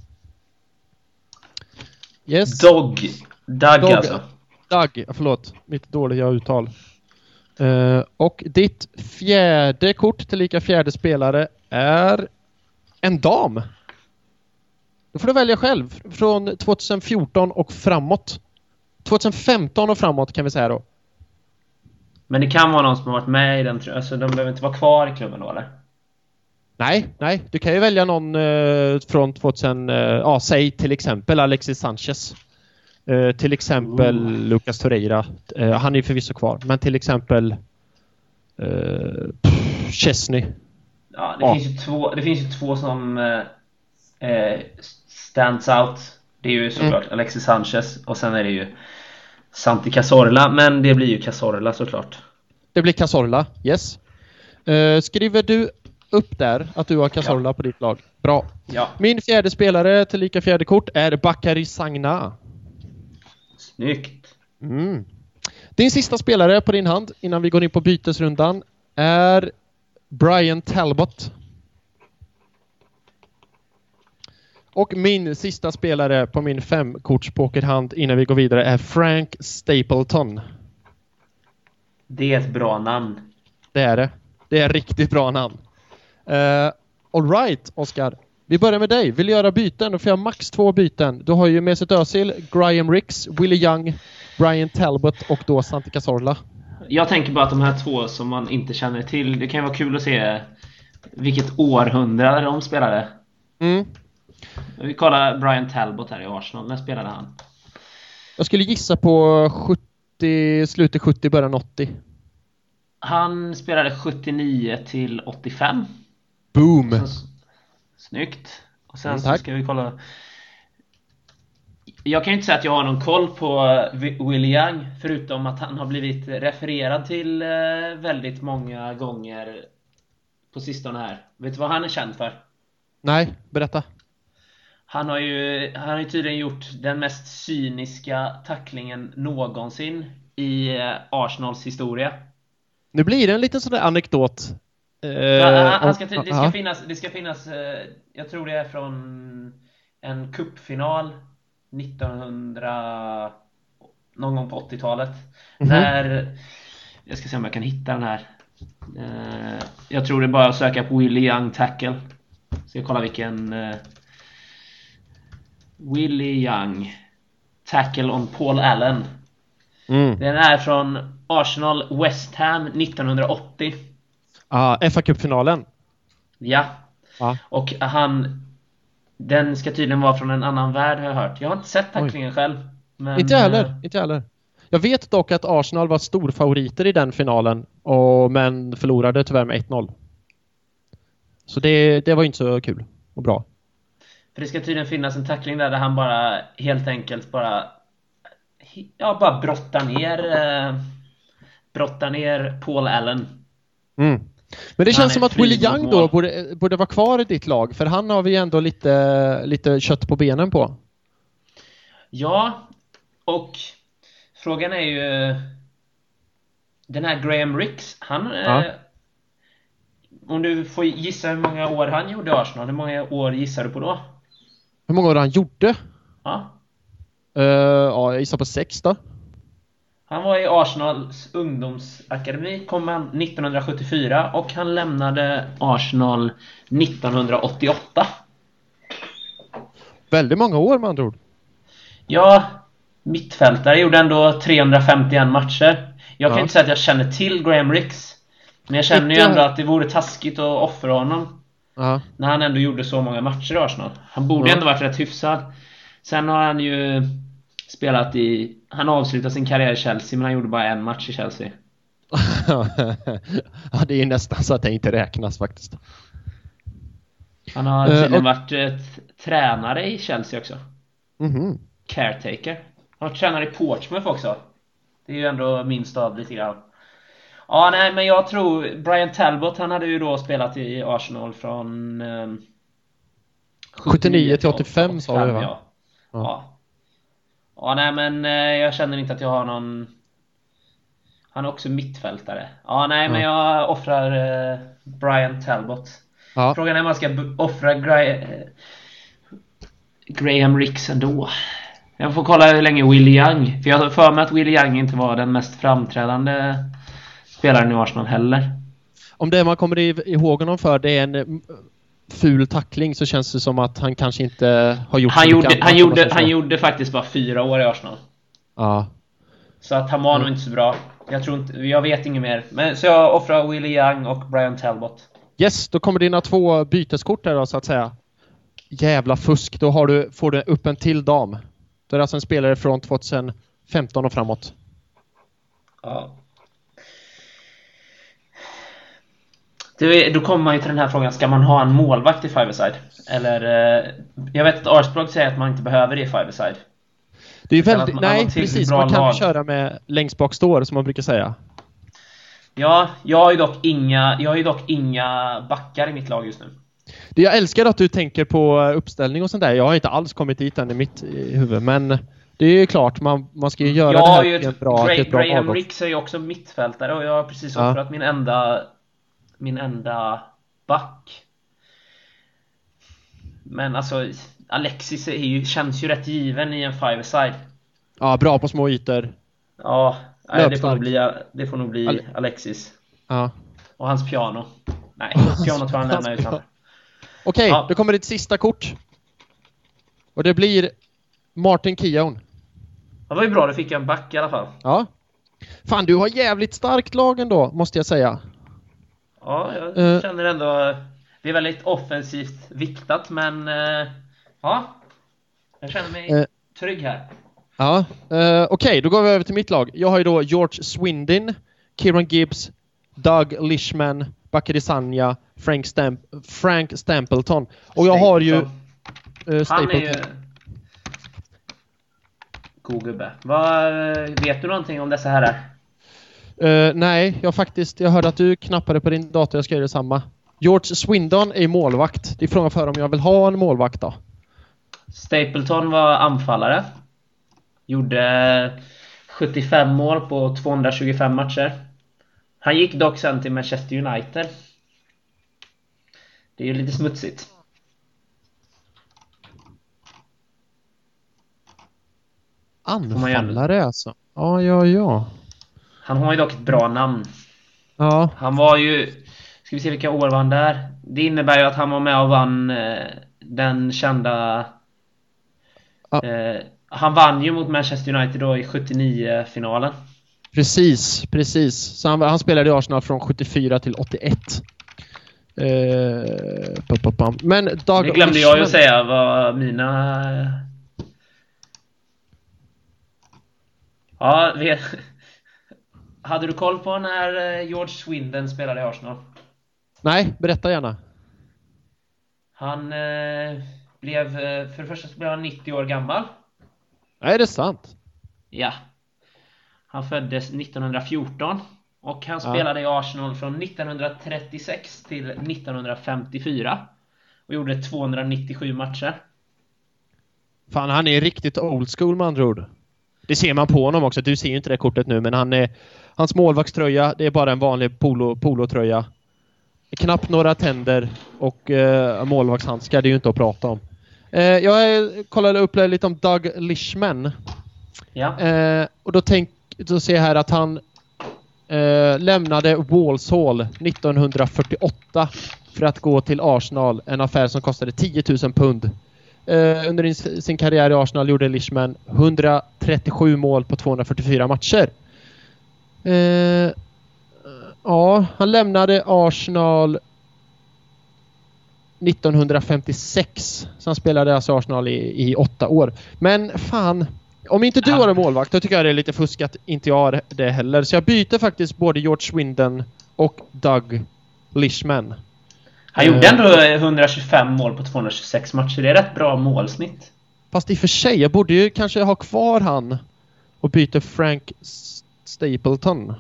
Yes. Doug alltså. Doug, förlåt. Mitt dåliga uttal. Och ditt fjärde kort till lika fjärde spelare är en dam. Då får du välja själv. Från 2014 och framåt. 2015 och framåt kan vi säga då. Men det kan vara någon som har varit med i den. Alltså de behöver inte vara kvar i klubben då, eller? Nej. Du kan ju välja någon från 2000... säg till exempel Alexis Sanchez. Till exempel Lucas Torreira. Han är förvisso kvar. Men till exempel Chesney. Ja, det finns ju två som stands out. Det är ju såklart Alexis Sanchez. Och sen är det ju Santi Cazorla. Men det blir ju Cazorla såklart. Det blir Cazorla, yes. Skriver du upp där att du har Cazorla på ditt lag. Bra. Ja. Min fjärde spelare till lika fjärde kort är Bakary Sagna. Snyggt. Din sista spelare på din hand innan vi går in på bytesrundan är Brian Talbot. Och min sista spelare på min 5-kortspokerhand innan vi går vidare är Frank Stapleton. Det är ett bra namn. Det är det. Det är ett riktigt bra namn. All right, Oskar. Vi börjar med dig. Vill du göra byten? Då får jag max 2 byten. Du har ju Mesut Özil, Graham Rix, Willie Young, Brian Talbot och då Santi Cazorla. Jag tänker bara att de här 2 som man inte känner till, det kan vara kul att se vilket århundrade de spelade. Vi kollar Brian Talbot här i Arsenal. När spelade han? Jag skulle gissa på 70, slutet 70, början 80. Han spelade 79 till 85. Boom! Snyggt. Och sen så tack. ska vi kolla. Jag kan ju inte säga att jag har någon koll på Willie Young, förutom att han har blivit refererad till väldigt många gånger på sistone här. Vet du vad han är känd för? Nej, berätta. Han har ju tydligen gjort den mest cyniska tacklingen någonsin i Arsenals historia. Nu blir det en liten sån där anekdot. Det ska finnas jag tror det är från en cupfinal 1900 någon gång på 80-talet. När jag ska se om jag kan hitta den här. Jag tror det är bara att söka på Willie Young tackle. Så jag kollar vilken Willie Young tackle on Paul Allen. Den är från Arsenal West Ham 1980. FA-cupfinalen. Ja. Och den ska tydligen vara från en annan värld, har jag hört. Jag har inte sett tacklingen själv. Men Inte heller. Jag vet dock att Arsenal var storfavoriter i den finalen men förlorade tyvärr med 1-0. Så det var inte så kul och bra. För det ska tydligen finnas en tackling där han bara helt enkelt bara brottar ner Paul Allen. Men det känns som att Willie Young då borde vara kvar i ditt lag, för han har vi ändå lite kött på benen på. Ja, och frågan är ju den här Graham Rix, om du får gissa hur många år han gjorde i Arsenal, hur många år gissar du på då? Hur många år han gjorde? Ja. Jag gissar på 6 då. Han var i Arsenals ungdomsakademi, kom han 1974 och han lämnade Arsenal 1988. Väldigt många år med andra ord. Ja, mittfältare, gjorde ändå 351 matcher. Jag kan inte säga att jag känner till Graham Rix, men jag känner ju ändå att det vore taskigt att offra honom när han ändå gjorde så många matcher i Arsenal. Han borde ändå varit rätt hyfsad. Sen har han ju spelat han avslutade sin karriär i Chelsea, men han gjorde bara en match i Chelsea. Ja, det är nästan så att det inte räknas faktiskt. Han har tydligen varit tränare i Chelsea också. Caretaker. Han har tränare i Portsmouth också. Det är ju ändå minst av lite grann. Ja, nej, men jag tror Brian Talbot, han hade ju då spelat i Arsenal från 79 till 85 sa vi, va? Ja, nej, men jag känner inte att jag har någon. Han är också mittfältare. Men jag offrar Brian Talbot. Frågan är om man ska offra Graham Rix ändå. Jag får kolla hur länge Willie Young, för jag har för mig att Willie Young inte var den mest framträdande spelaren i Arsenal heller. Om det man kommer ihåg honom för det är en ful tackling, så känns det som att han kanske inte har gjort han gjorde faktiskt bara 4 år i Arsenal. Så att han var nog inte så bra. Jag vet inget mer. Men så jag offrar Willie Young och Brian Talbot. Yes, då kommer dina 2 byteskort där då, så att säga. Jävla fusk, då får du upp en till dam. Det är alltså en spelare från 2015 och framåt. Ja. Då kommer man ju till den här frågan, ska man ha en målvakt i five-a-side? Eller, jag vet att Arsblog säger att man inte behöver det i five-a-side. Det är väldigt, nej precis, man kan köra med längst bak står, som man brukar säga. Ja, jag har ju dock inga backar i mitt lag just nu. Jag älskar att du tänker på uppställning och sånt där. Jag har inte alls kommit dit än i mitt huvud, men det är ju klart man ska ju göra det här till ett bra Graham Ricks är ju också mittfältare och jag har precis offrat min enda back. Men alltså Alexis känns ju rätt given i en five-a-side. Ja, bra på små ytor. Ja, det får nog bli Alexis. Ja. Och hans piano. Nej, piano tror han lämnar utan. Okej, då kommer ditt sista kort. Och det blir Martin Keown. Det var ju bra, du fick en back i alla fall. Ja. Fan, du har jävligt starkt lag ändå, måste jag säga. Ja, jag känner ändå... Det är väldigt offensivt viktat, men... ja, jag känner mig trygg här. Ja, okej, då går vi över till mitt lag. Jag har ju då George Swindon, Kieran Gibbs, Doug Lishman, Bakary Sagna, Frank Stapleton. Och jag har ju... han är ju... God gubbe. Vet du någonting om dessa herrar? Nej, jag hörde att du knappade på din dator. Jag ska göra detsamma. George Swindon är målvakt. Det är frågan för om jag vill ha en målvakt då. Stapleton var anfallare. Gjorde 75 mål på 225 matcher. Han gick dock sen till Manchester United. Det är ju lite smutsigt. Anfallare alltså. Ja. Han har ju dock ett bra namn. Ja. Han var ju... Ska vi se vilka år var han där? Det innebär ju att han var med och vann den kända... han vann ju mot Manchester United då i 79-finalen. Precis. Så han spelade i Arsenal från 74 till 81. Men Doug det glömde jag ju säga vad mina... Ja, hade du koll på när George Swindon spelade i Arsenal? Nej, berätta gärna. Han blev... För det första så blev han 90 år gammal. Nej, det är sant. Ja. Han föddes 1914. Och han spelade i Arsenal från 1936 till 1954. Och gjorde 297 matcher. Fan, han är riktigt old school med andra ord. Det ser man på honom också. Du ser ju inte det kortet nu, men hans målvaktströja, det är bara en vanlig polotröja. Knappt några tänder och målvaktshandskar, det är ju inte att prata om. Jag kollade upp lite om Doug Lishman. Ja. Och då ser jag här att han lämnade Walsall 1948 för att gå till Arsenal, en affär som kostade 10 000 pund. Under sin karriär i Arsenal gjorde Lishman 137 mål på 244 matcher. Han lämnade Arsenal 1956. Så han spelade alltså Arsenal i 8 år. Men fan, om inte du har en målvakt, då tycker jag det är lite fuskat. Inte jag har det heller. Så jag byter faktiskt både George Swindon och Doug Lishman. Han gjorde ändå 125 mål på 226 matcher. Det är rätt bra målsnitt. Fast i och för sig, jag borde ju kanske ha kvar han och byta Frank Stapleton.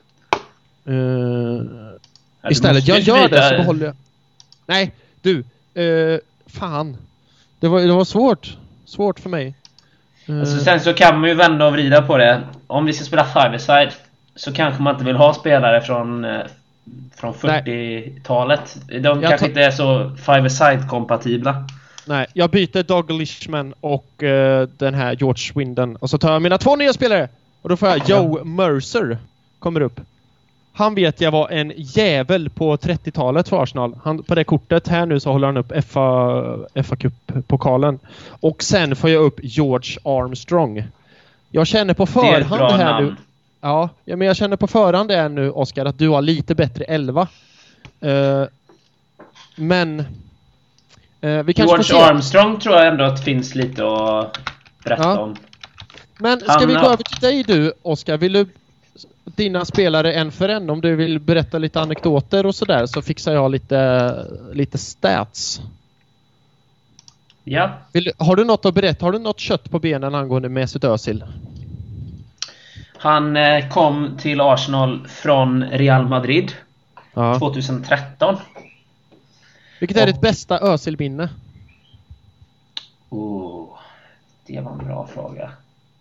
Istället, jag gör det så behåller jag. Nej, du. Fan. Det var svårt för mig. Alltså, sen så kan man ju vända och vrida på det. Om vi ska spela five-a-side så kanske man inte vill ha spelare från 40-talet. De kanske inte är så five-a-side-kompatibla. Nej, jag byter Doug Lishman och den här George Swindon. Och så tar jag mina 2 nya spelare. Och då får jag Joe Mercer. Kommer upp. Han vet jag var en jävel på 30-talet för Arsenal. På det kortet här nu så håller han upp FA Cup-pokalen. Och sen får jag upp George Armstrong. Jag känner på förhand här namn. Nu. Ja, men jag känner på förhand är nu, Oskar, att du har lite bättre 11. Men vi kanske George Armstrong tror jag ändå att det finns lite att berätta om. Men ska vi gå över till dig du, Oskar? Vill du dina spelare en för en? Om du vill berätta lite anekdoter och sådär, så fixar jag lite stats. Ja. Har du något att berätta? Har du något kött på benen angående Mesut Özil? Han kom till Arsenal från Real Madrid 2013. Vilket är ditt bästa Özil-minne? Det var en bra fråga.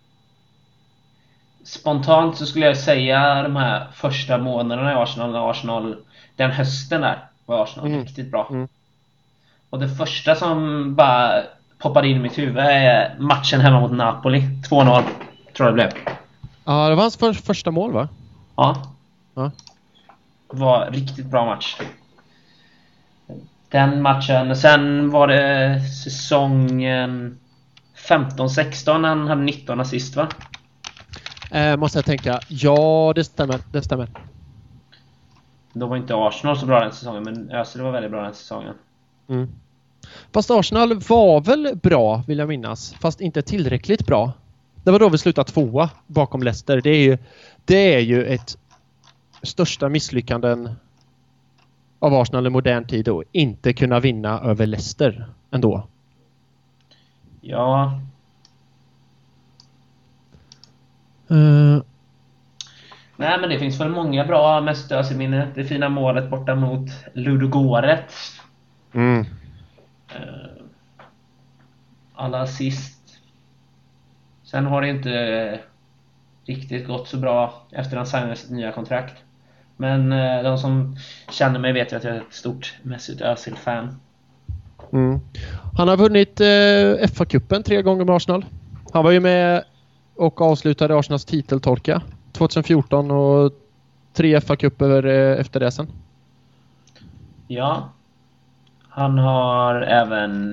Spontant så skulle jag säga de här första månaderna i Arsenal, den hösten där var Arsenal riktigt bra. Och det första som bara poppade in i mitt huvud är matchen hemma mot Napoli, 2-0 tror jag det blev. Ja, det var hans första mål, va? Ja. Det var riktigt bra match. Den matchen. Sen var det säsongen 15-16 han hade 19 assist, va? Måste jag tänka. Ja, det stämmer. Då var inte Arsenal så bra den säsongen, men Özil var väldigt bra den säsongen. Fast Arsenal var väl bra, vill jag minnas. Fast inte tillräckligt bra. Det var då vi slutade 2 bakom Leicester. Det är ju ett största misslyckanden av Arsenal i modern tid och inte kunna vinna över Leicester ändå. Ja. Nej, men det finns väl många bra mest Özil-minne. Det fina målet borta mot Ludogorets. Alla assist. Sen har det inte riktigt gått så bra efter han signade sitt nya kontrakt. Men de som känner mig vet ju att jag är ett stort Mesut Özil-fan. Han har vunnit FA-cupen 3 gånger med Arsenal. Han var ju med och avslutade Arsenals titeltorka 2014 och 3 FA-cuper efter det sen. Ja. Han har även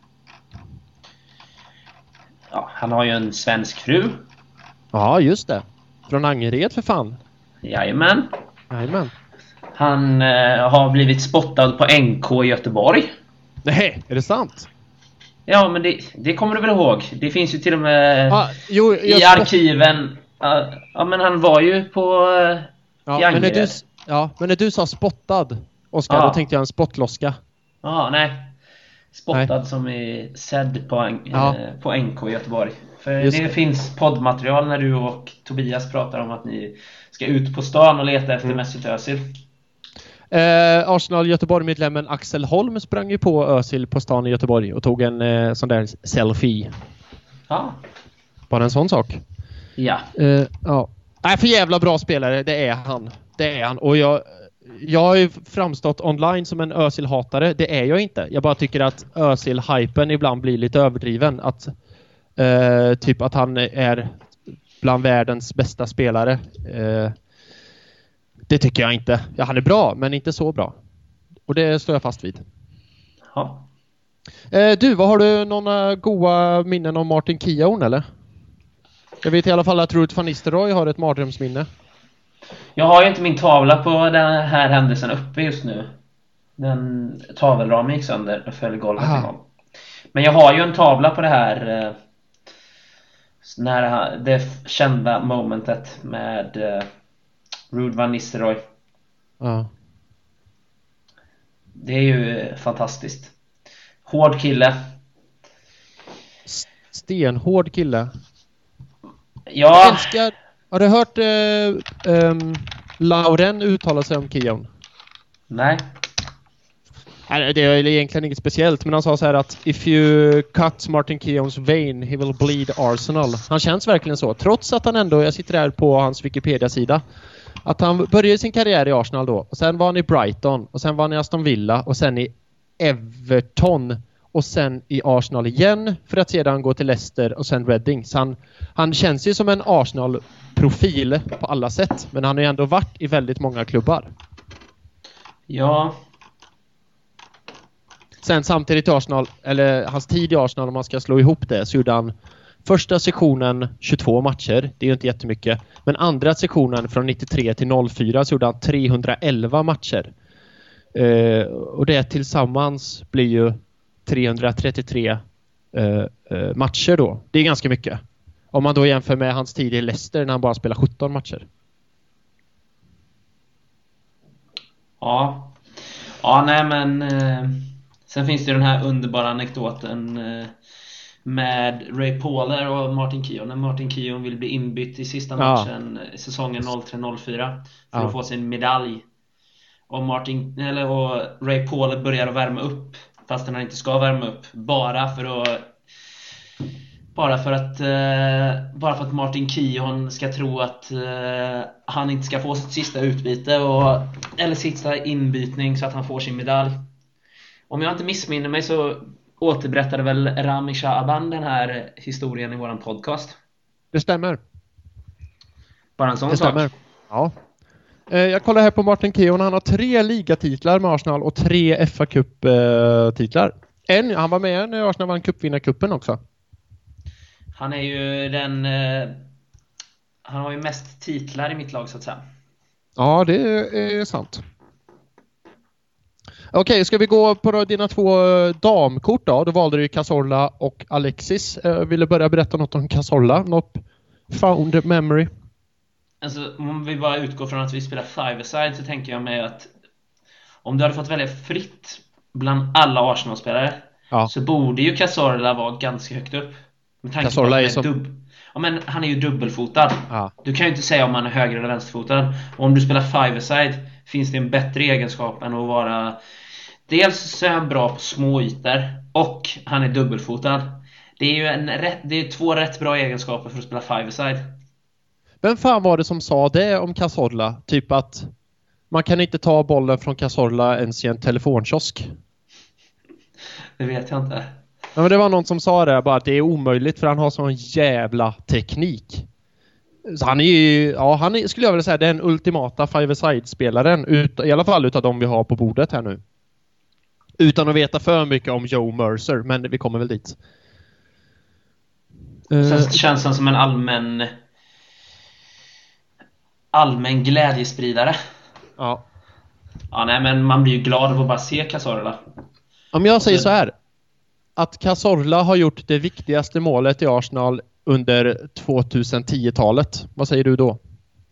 han har ju en svensk fru. Ja, just det. Från Angered för fan. Jajamän. Han har blivit spottad på NK i Göteborg. Nej, är det sant? Ja, men det kommer du väl ihåg. Det finns ju till och med i arkiven. Ja, men han var ju på men när du sa spottad, Oskar, då tänkte jag en spottloska. Nej. Spottad som är sedd på NK i Göteborg. För det finns poddmaterial när du och Tobias pratar om att ni ska ut på stan och leta efter Mesut Özil. Arsenal-Göteborg-medlemmen Axel Holm sprang ju på Özil på stan i Göteborg och tog en sån där selfie. Ja. Bara en sån sak. Ja. Nej, för jävla bra spelare, det är han. Och jag har ju framstått online som en Özil-hatare. Det är jag inte. Jag bara tycker att Özil-hypen ibland blir lite överdriven. Att typ att han är bland världens bästa spelare. Det tycker jag inte. Ja, han är bra, men inte så bra. Och det står jag fast vid. Ja. Du, har du några goda minnen om Martin Keown, eller? Jag vet i alla fall att Ruud van Nistelrooy har ett mardrömsminne. Jag har ju inte min tavla på den här händelsen uppe just nu. Den tavelramen gick sönder och föll i golvet en gång. Men jag har ju en tavla på det här när det kända momentet med Ruud van Nistelrooy. Ja. Det är ju fantastiskt. Hård kille. Stenhård kille. Ja. Älskar. Har du hört Lauren uttala sig om Keown? Nej. Det är egentligen inget speciellt, men han sa så här att if you cut Martin Keown's vein, he will bleed Arsenal. Han känns verkligen så, trots att han ändå, jag sitter här på hans Wikipedia-sida, att han började sin karriär i Arsenal då, och sen var han i Brighton, och sen var han i Aston Villa, och sen i Everton, och sen i Arsenal igen, för att sedan gå till Leicester och sen Reading. Så han känns ju som en Arsenal-profil på alla sätt, men han har ju ändå varit i väldigt många klubbar. Ja. Sen samtidigt i Arsenal, eller hans tid i Arsenal, om man ska slå ihop det, så gjorde han första sektionen 22 matcher, det är ju inte jättemycket, men andra sektionen från 93 till 04 så gjorde han 311 matcher. Och det tillsammans blir ju 333 matcher då. Det är ganska mycket. Om man då jämför med hans tid i Leicester när han bara spelar 17 matcher. Ja. Ja, nej men sen finns det ju den här underbara anekdoten med Ray Pauler och Martin Keown. När Martin Keown vill bli inbytt i sista matchen säsongen 03-04 för att få sin medalj. Och Ray Pauler börjar att värma upp fast han inte ska värma upp, bara för att Martin Keown ska tro att han inte ska få sitt sista utbyte eller sista inbytning så att han får sin medalj. Om jag inte missminner mig så återberättade väl Rami Shaban den här historien i våran podcast. Det stämmer. Bara en sån sak. Stämmer. Ja. Jag kollar här på Martin Keown. Han har 3 ligatitlar med Arsenal och 3 FA Cup-titlar. Han var med när Arsenal vann cupvinnarcupen också. Han är ju han har ju mest titlar i mitt lag så att säga. Ja, det är sant. Okej, ska vi gå på dina 2 damkort då? Då valde du Cazorla och Alexis. Vill du börja berätta något om Cazorla? Något found memory? Alltså, om vi bara utgår från att vi spelar five-a-side så tänker jag mig att om du hade fått välja fritt bland alla Arsenal-spelare så borde ju Cazorla vara ganska högt upp. Med tanke på att han är ju dubbelfotad. Du kan ju inte säga om han är höger eller vänsterfotad. Och om du spelar five-a-side finns det en bättre egenskap än att vara... Dels så är han bra på små ytor och han är dubbelfotad. Det är ju 2 rätt bra egenskaper för att spela five-a-side. Vem fan var det som sa det om Cazorla? Typ att man kan inte ta bollen från Cazorla ens i en telefonkiosk. Det vet jag inte. Ja, men det var någon som sa det, bara att det är omöjligt för han har sån jävla teknik. Så han är ju, skulle jag vilja säga, den ultimata five-a-side-spelaren, i alla fall utav de vi har på bordet här nu. Utan att veta för mycket om Joe Mercer, men vi kommer väl dit. Sen känns han som en allmän glädjespridare. Ja. Ja, nej, men man blir ju glad av att bara se Cazorla. Om jag säger så här, att Cazorla har gjort det viktigaste målet i Arsenal under 2010-talet. Vad säger du då?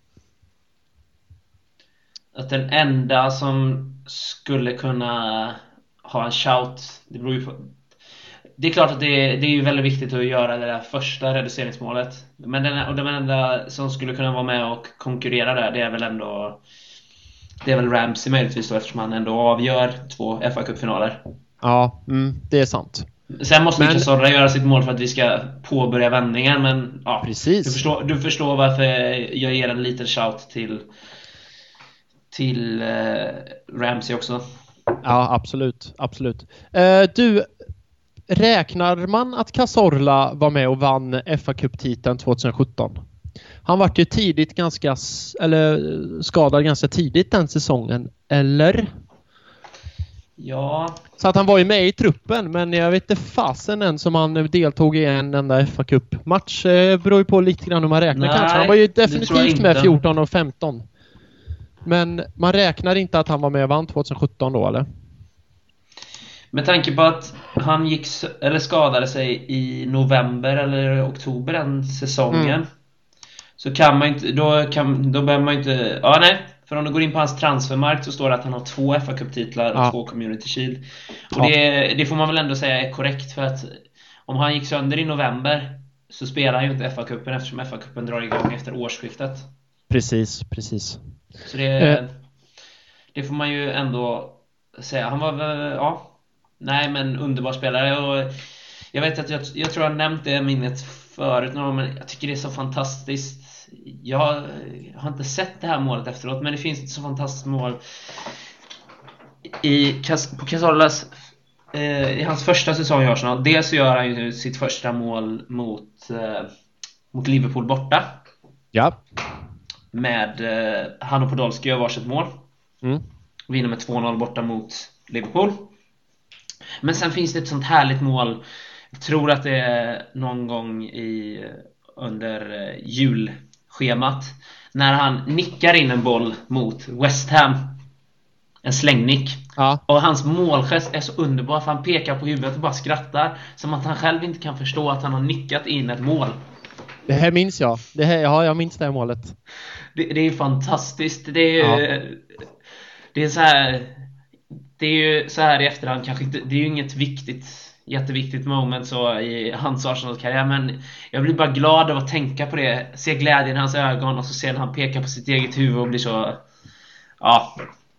Att den enda som skulle kunna ha en shout, det beror ju på. Det är klart att det är ju väldigt viktigt att göra det där första reduceringsmålet. Men den enda som skulle kunna vara med och konkurrera där, det är väl Ramsey möjligtvis då, eftersom han ändå avgör 2 FA Cup-finaler. Ja, det är sant. Sen måste Cazorla göra sitt mål för att vi ska påbörja vändningen. Men ja, precis. Du förstår varför jag ger en liten shout till Ramsey också. Ja, absolut. Du, räknar man att Cazorla var med och vann FA Cup-titeln 2017? Han var ju skadad ganska tidigt den säsongen, eller? Ja. Så att han var ju med i truppen, men jag vet inte fasen än som han deltog i en enda FA Cup-match. Beror ju på lite grann hur man räknar. Kanske. Han var ju definitivt med 14 och 15. Men man räknar inte att han var med och vann 2017 då, eller? Med tanke på att han skadade sig i november eller oktober den säsongen, så kan man inte, då behöver man inte, för om du går in på hans transfermarkt så står det att han har 2 FA Cup-titlar och 2 Community Shield. Och det får man väl ändå säga är korrekt, för att om han gick sönder i november så spelar han ju inte FA Cupen, eftersom FA Cupen drar igång efter årsskiftet. Precis. Så det får man ju ändå säga. Han var men underbar spelare. Och jag vet att jag tror jag nämnt det minnet förut, men jag tycker det är så fantastiskt. Jag har inte sett det här målet efteråt, men det finns ett så fantastiskt mål på Cazorlas i hans första säsong i Arsenal. Dels så gör han ju sitt första mål mot Liverpool borta. Ja. Med han och Podolski gör varsitt mål. Vinner med 2-0 borta mot Liverpool. Men sen finns det ett sånt härligt mål. Jag tror att det är någon gång under julschemat, när han nickar in en boll mot West Ham. En slängnick. Och hans målgest är så underbar, för han pekar på huvudet och bara skrattar, som att han själv inte kan förstå att han har nickat in ett mål. Det här minns jag. Jag minns det här målet. Det är fantastiskt. Det är så här. Det är ju så här i efterhand kanske inte, det är ju inget viktigt. jätteviktigt moment så i hans Arsenal-karriär, men jag blir bara glad av att tänka på det, se glädjen i hans ögon och så ser när han pekar på sitt eget huvud och blir så, ja,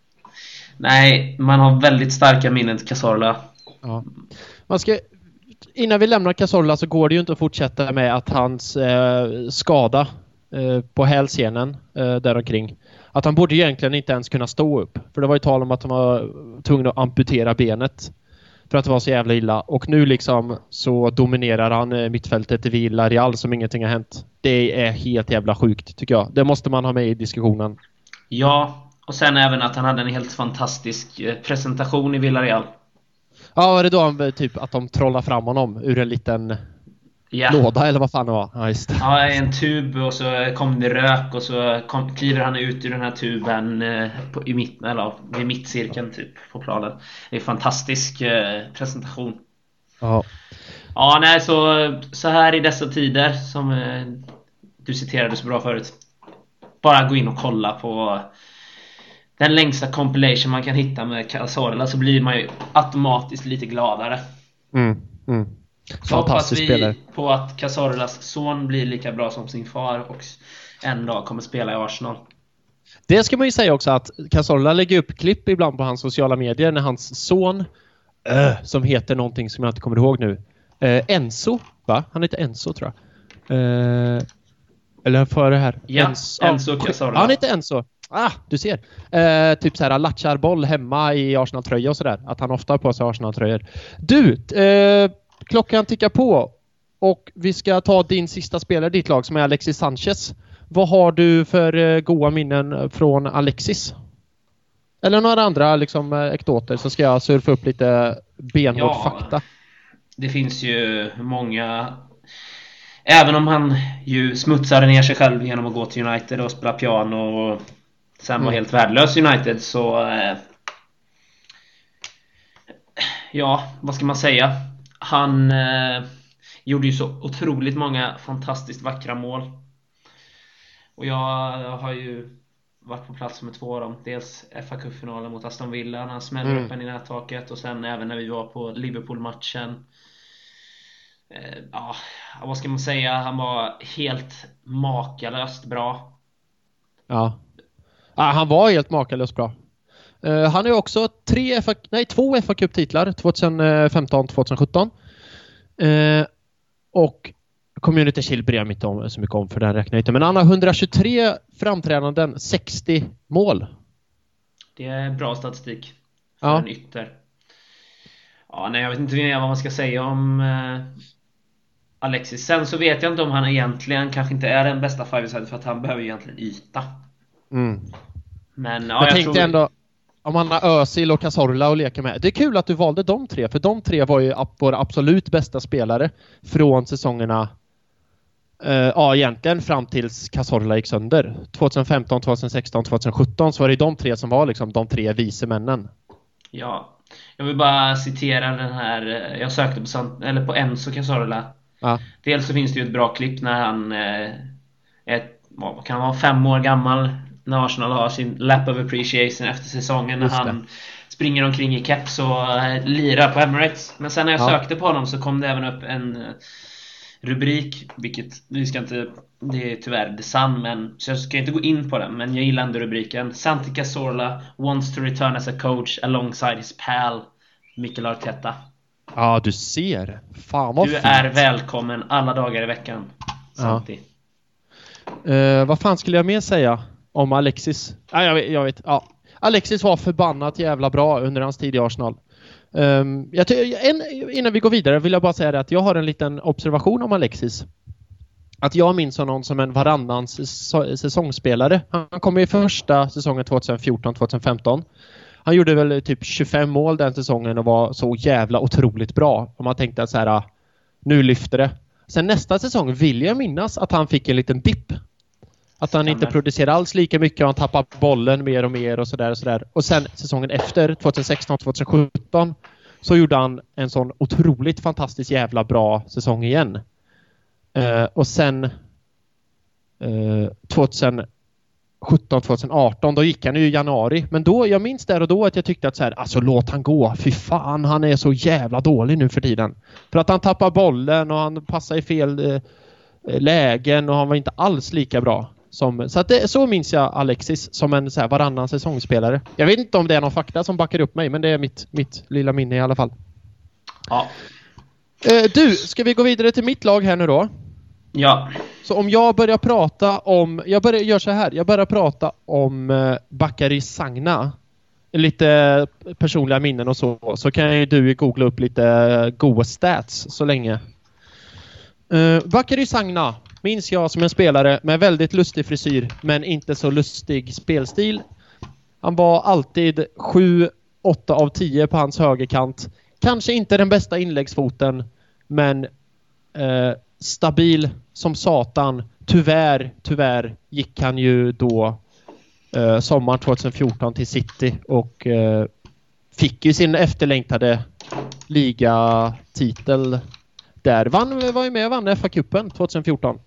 nej, man har väldigt starka minnen till Cazorla. Ja. Innan vi lämnar Cazorla så går det ju inte att fortsätta med att hans skada på hälsenan där omkring, att han borde egentligen inte ens kunna stå upp, för det var ju tal om att han var tvungen att amputera benet för att det var så jävla illa, och nu liksom så dominerar han mittfältet i Villarreal som ingenting har hänt. Det är helt jävla sjukt tycker jag. Det måste man ha med i diskussionen. Ja, och sen även att han hade en helt fantastisk presentation i Villarreal. Ja, var det då typ att de trollar fram honom ur en liten låda eller vad fan det var? Ja, just det. Ja, en tub, och så kom det rök och så kliver han ut ur den här tuben i mitten, eller vid mittcirkeln typ på planen. Det är en fantastisk presentation. Ja. Ja, nej, så här i dessa tider som du citerade så bra förut. Bara gå in och kolla på den längsta compilation man kan hitta med Cazorla, så blir man ju automatiskt lite gladare. Så hoppas vi på att Cazorlas son blir lika bra som sin far och en dag kommer spela i Arsenal. Det ska man ju säga också, att Cazorla lägger upp klipp ibland på hans sociala medier när hans son som heter någonting som jag inte kommer ihåg nu, Enzo, va? Han heter Enzo tror jag. Eller för det här. Ja, Enzo Cazorla. Han heter Enzo. Du ser. Typ så här latchar boll hemma i Arsenal-tröja och sådär. Att han ofta har på sig Arsenal-tröjor. Du, klockan tickar på och vi ska ta din sista spelare i ditt lag som är Alexis Sanchez. Vad har du för goda minnen från Alexis? Eller några andra liksom ekdoter, så ska jag surfa upp lite benhård fakta. Det finns ju många. Även om han ju smutsade ner sig själv genom att gå till United och spela piano och sen var helt värdelös United, så ja, vad ska man säga? Han gjorde ju så otroligt många fantastiskt vackra mål. Och jag har ju varit på plats med 2 av dem. Dels FA-cupfinalen mot Aston Villa när han smällde upp en i nättaket, och sen även när vi var på Liverpool-matchen. Ja, vad ska man säga? Han var helt makalöst bra. Ja, han var helt makalöst bra. Han har ju också 2 FA-cup-titlar 2015-2017. Och Community Shield bryr jag inte om så mycket om, för den räknar jag inte. Men han har 123 framträdanden, 60 mål. Det är bra statistik för en ytter. Ja, nej, jag vet inte vad man ska säga om Alexis. Sen så vet jag inte om han egentligen kanske inte är den bästa five-side, för att han behöver egentligen yta. Men ja, jag tänkte ändå, om man har Özil och Cazorla att leka med. Det är kul att du valde de 3, för de 3 var ju våra absolut bästa spelare från säsongerna egentligen fram tills Cazorla gick sönder. 2015, 2016, 2017 så var det de 3 som var liksom de 3 vise männen. Ja, jag vill bara citera den här. Jag sökte på Enzo Cazorla. Dels så finns det ju ett bra klipp när han vad kan vara 5 år gammal, när Arsenal har sin lap of appreciation efter säsongen, när han springer omkring i keps och lirar på Emirates. Men sen när jag sökte på honom så kom det även upp en rubrik, vilket vi ska inte, det är tyvärr The Sun, men så jag ska inte gå in på den, men jag gillar ändå rubriken. Santi Cazorla wants to return as a coach alongside his pal Mikel Arteta. Ja, du ser. Fan vad du fint. Är välkommen alla dagar i veckan, Santi. Vad fan skulle jag mer säga om Alexis? Jag vet. Ja. Alexis var förbannat jävla bra under hans tid i Arsenal. Innan vi går vidare vill jag bara säga att jag har en liten observation om Alexis. Att jag minns honom som en varannans säsongsspelare. Han kom i första säsongen 2014-2015. Han gjorde väl typ 25 mål den säsongen och var så jävla otroligt bra. Och man tänkte att så här, nu lyfter det. Sen nästa säsong vill jag minnas att han fick en liten dipp. Att han inte producerade alls lika mycket och han tappade bollen mer och mer och sådär och sådär. Och sen säsongen efter, 2016-2017, så gjorde han en sån otroligt fantastiskt jävla bra säsong igen. Och sen 2018 2017-2018, då gick han ju i januari. Men då, jag minns där och då att jag tyckte att så här, alltså låt han gå. Fy fan, han är så jävla dålig nu för tiden. För att han tappar bollen och han passar i fel lägen och han var inte alls lika bra. Så att så minns jag Alexis som en så här varannan säsongsspelare. Jag vet inte om det är någon fakta som backar upp mig, men det är mitt lilla minne i alla fall. Ja. Du, ska vi gå vidare till mitt lag här nu då? Ja. Så om jag börjar prata om... Jag börjar prata om Bakary Sagna. Lite personliga minnen och så kan ju du googla upp lite goa stats så länge. Bakary Sagna minns jag som en spelare med väldigt lustig frisyr men inte så lustig spelstil. Han var alltid 7-8 av 10 på hans högerkant. Kanske inte den bästa inläggsfoten, men stabil som satan. Tyvärr gick han ju då sommaren 2014 till City och fick ju sin efterlängtade ligatitel där. Var ju med och vann FA-cupen 2014.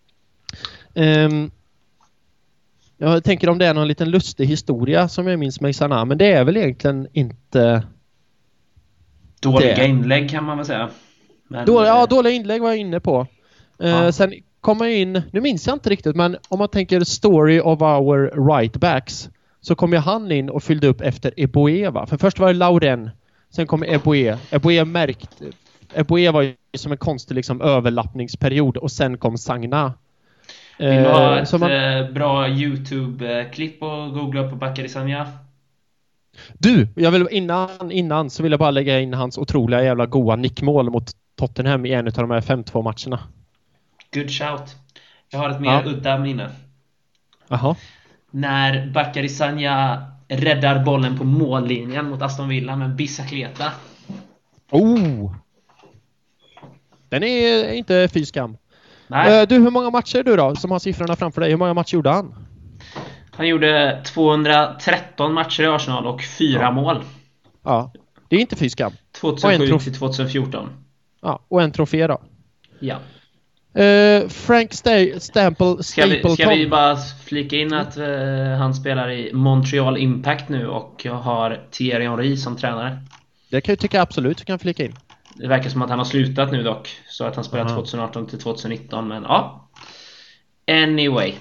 Jag tänker om det är någon liten lustig historia som jag minns med Sagna, men det är väl egentligen inte dåliga inlägg kan man väl säga. Men, dåliga inlägg var jag inne på. Sen kom jag in, nu minns jag inte riktigt, men om man tänker story of our right backs så kom ju han in och fyllde upp efter Eboe, va? För först var det Lauren, sen kom Eboe. Eboe var ju som en konstig liksom överlappningsperiod och sen kom Sagna. Vill du ha ett bra YouTube-klipp och googla på Bakary Sagna? Du, jag vill innan så vill jag bara lägga in hans otroliga jävla goa nickmål mot Tottenham i en av de här 5-2 matcherna. Good shout. Jag har ett mer udda minne. Jaha. När Bakary Sagna räddar bollen på mållinjen mot Aston Villa med bicicleta. Oh! Den är inte fy skam. Nej. Du, hur många matcher du då som har siffrorna framför dig? Hur många matcher gjorde han? Han gjorde 213 matcher i Arsenal och 4 mål. Ja, det är inte fy skam. 2007 till 2014. Ja, och en trofé då. Ja. Frank Stapleton. Ska vi bara flika in att han spelar i Montreal Impact nu och har Thierry Henry som tränare. Det kan jag tycka absolut vi kan flika in. Det verkar som att han har slutat nu dock, så att han spelar 2018 till 2019, men ja. Anyway.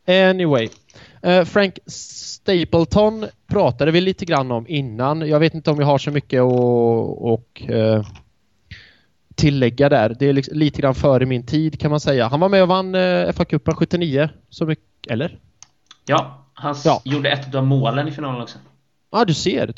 Frank Stapleton pratade vi lite grann om innan. Jag vet inte om jag har så mycket att tillägga där. Det är lite grann före min tid kan man säga. Han var med och vann FA-cupen 79. Så mycket, eller? Ja, han gjorde ett av målen i finalen också. Ja, du ser.